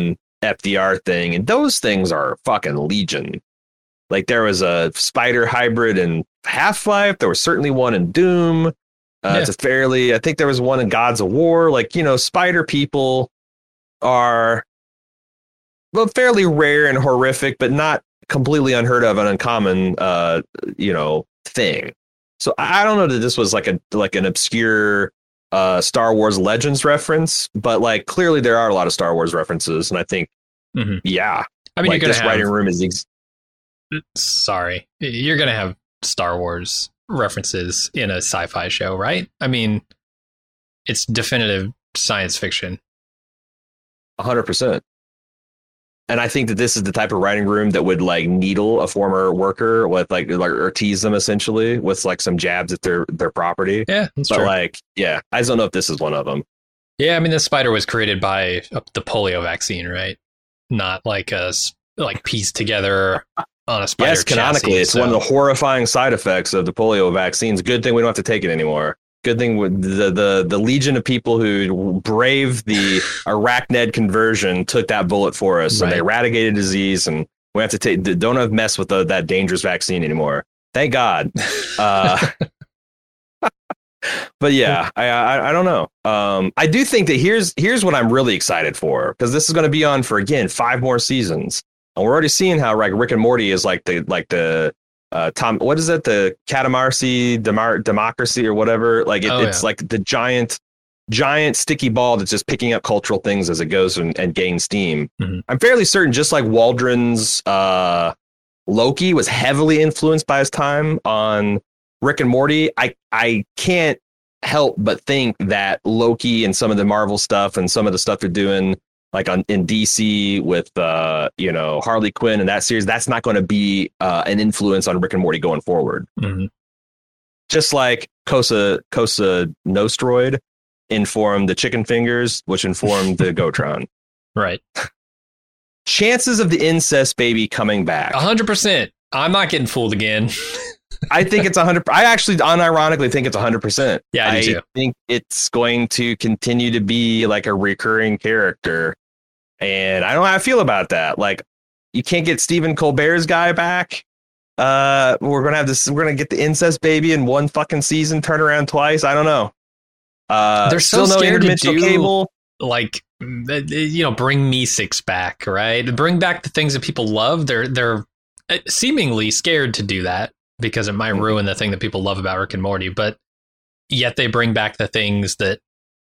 E: FDR thing, and those things are fucking legion. Like there was a spider hybrid in Half-Life. There was certainly one in Doom. It's a fairly, I think there was one in Gods of War. Like, you know, spider people are fairly rare and horrific, but not completely unheard of and uncommon, thing. So I don't know that this was like an obscure Star Wars Legends reference, but like clearly there are a lot of Star Wars references, and I think,
D: I mean,
E: like this writing room is.
D: Sorry, you're gonna have Star Wars references in a sci-fi show, right? I mean, it's definitive science fiction.
E: 100%. And I think that this is the type of writing room that would like needle a former worker with like or tease them essentially with like some jabs at their property.
D: Yeah, that's
E: but
D: true.
E: like, yeah, I just don't know if this is one of them.
D: Yeah, I mean, the spider was created by the polio vaccine, right? Not like pieced together on a spider.
E: Yes, canonically,
D: chassis,
E: it's one of the horrifying side effects of the polio vaccines. Good thing we don't have to take it anymore. Good thing with the legion of people who braved the arachnid conversion took that bullet for us, and they eradicated disease, and we have to don't have mess with that dangerous vaccine anymore. Thank God. But yeah, I don't know. I do think that here's what I'm really excited for, because this is going to be on for again 5 more seasons, and we're already seeing how like Rick and Morty is like the Tom, what is it? The Catamarcy democracy or whatever. Like it's like the giant sticky ball that's just picking up cultural things as it goes and gains steam. Mm-hmm. I'm fairly certain, just like Waldron's Loki was heavily influenced by his time on Rick and Morty. I can't help but think that Loki and some of the Marvel stuff and some of the stuff they're doing like in DC with, Harley Quinn and that series, that's not going to be an influence on Rick and Morty going forward. Mm-hmm. Just like Cosa Nostroid informed the chicken fingers, which informed the Gotron.
D: Right.
E: Chances of the incest baby coming back.
D: 100%. I'm not getting fooled again.
E: I think it's 100. I actually unironically think it's 100%.
D: Yeah, I do too.
E: Think it's going to continue to be like a recurring character. And I don't know how I feel about that. Like, you can't get Stephen Colbert's guy back. We're going to have this. We're going to get the incest baby in one fucking season, turn around twice. I don't know.
D: There's still no
E: scared
D: interdimensional
E: to do,
D: cable. Like, bring Meeseeks back, right? Bring back the things that people love. They're seemingly scared to do that because it might ruin the thing that people love about Rick and Morty. But yet they bring back the things that,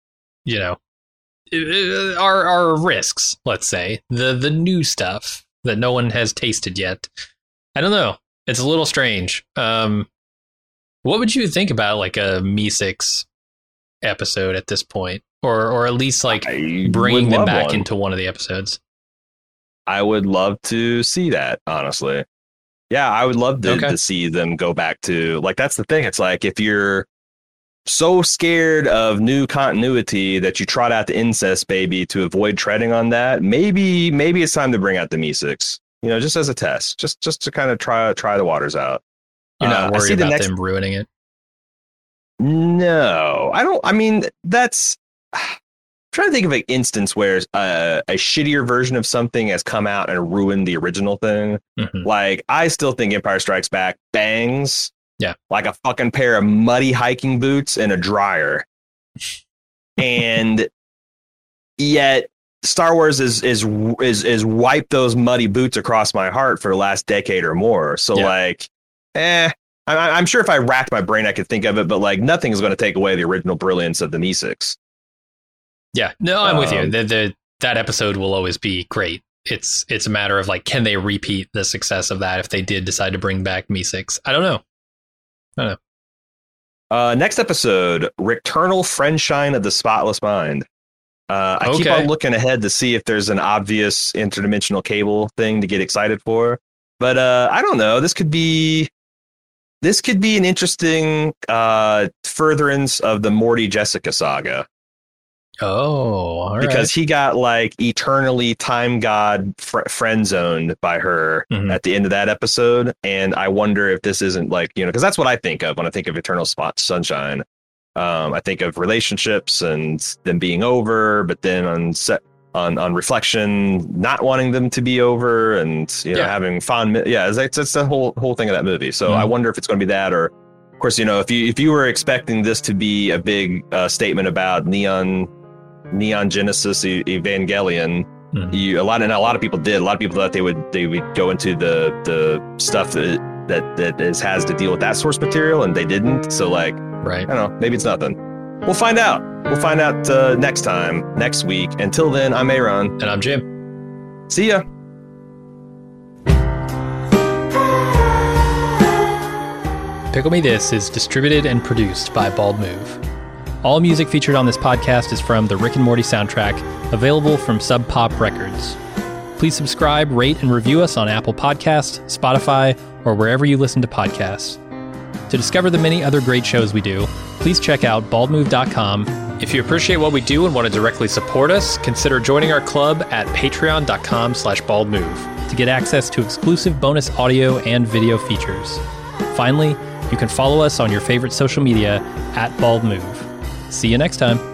D: are risks, let's say. The new stuff that no one has tasted yet. I don't know. It's a little strange. What would you think about like a Meeseeks episode at this point? Or at least like bringing them back into one of the episodes?
E: I would love to see that, honestly. Yeah, I would love to see them go back to, like, that's the thing. It's like, if you're so scared of new continuity that you trot out the incest baby to avoid treading on that, maybe it's time to bring out the Meeseeks, just as a test, just to kind of try the waters out.
D: You're not worried about them ruining it?
E: No, I don't. I mean, that's... I'm trying to think of an instance where a shittier version of something has come out and ruined the original thing. Mm-hmm. Like, I still think Empire Strikes Back bangs.
D: Yeah.
E: Like a fucking pair of muddy hiking boots and a dryer. And yet Star Wars is wiped those muddy boots across my heart for the last decade or more. So I'm sure if I racked my brain, I could think of it, but like nothing is going to take away the original brilliance of the Meeseeks.
D: Yeah, no, I'm with you. That episode will always be great. It's a matter of like, can they repeat the success of that if they did decide to bring back Meeseeks? I don't know.
E: Next episode, Returnal Friendshine of the Spotless Mind. I keep on looking ahead to see if there's an obvious interdimensional cable thing to get excited for, but I don't know. This could be an interesting furtherance of the Morty Jessica saga.
D: Oh, all right.
E: Because he got like eternally time god friend zoned by her at the end of that episode. And I wonder if this isn't like, because that's what I think of when I think of Eternal Sunshine. I think of relationships and them being over, but then on reflection, not wanting them to be over, and having fond. It's the whole thing of that movie. So I wonder if it's going to be that, or of course, if you were expecting this to be a big statement about Neon Genesis Evangelion. A lot of people did. A lot of people thought they would go into the stuff that has to deal with that source material, and they didn't. So right. I don't know. Maybe it's nothing. We'll find out. Next week. Until then, I'm Aaron.
D: And I'm Jim.
E: See ya.
D: Pickle Me This is distributed and produced by Bald Move. All music featured on this podcast is from the Rick and Morty soundtrack, available from Sub Pop Records. Please subscribe, rate, and review us on Apple Podcasts, Spotify, or wherever you listen to podcasts. To discover the many other great shows we do, please check out baldmove.com. If you appreciate what we do and want to directly support us, consider joining our club at patreon.com/baldmove to get access to exclusive bonus audio and video features. Finally, you can follow us on your favorite social media at Bald Move. See you next time.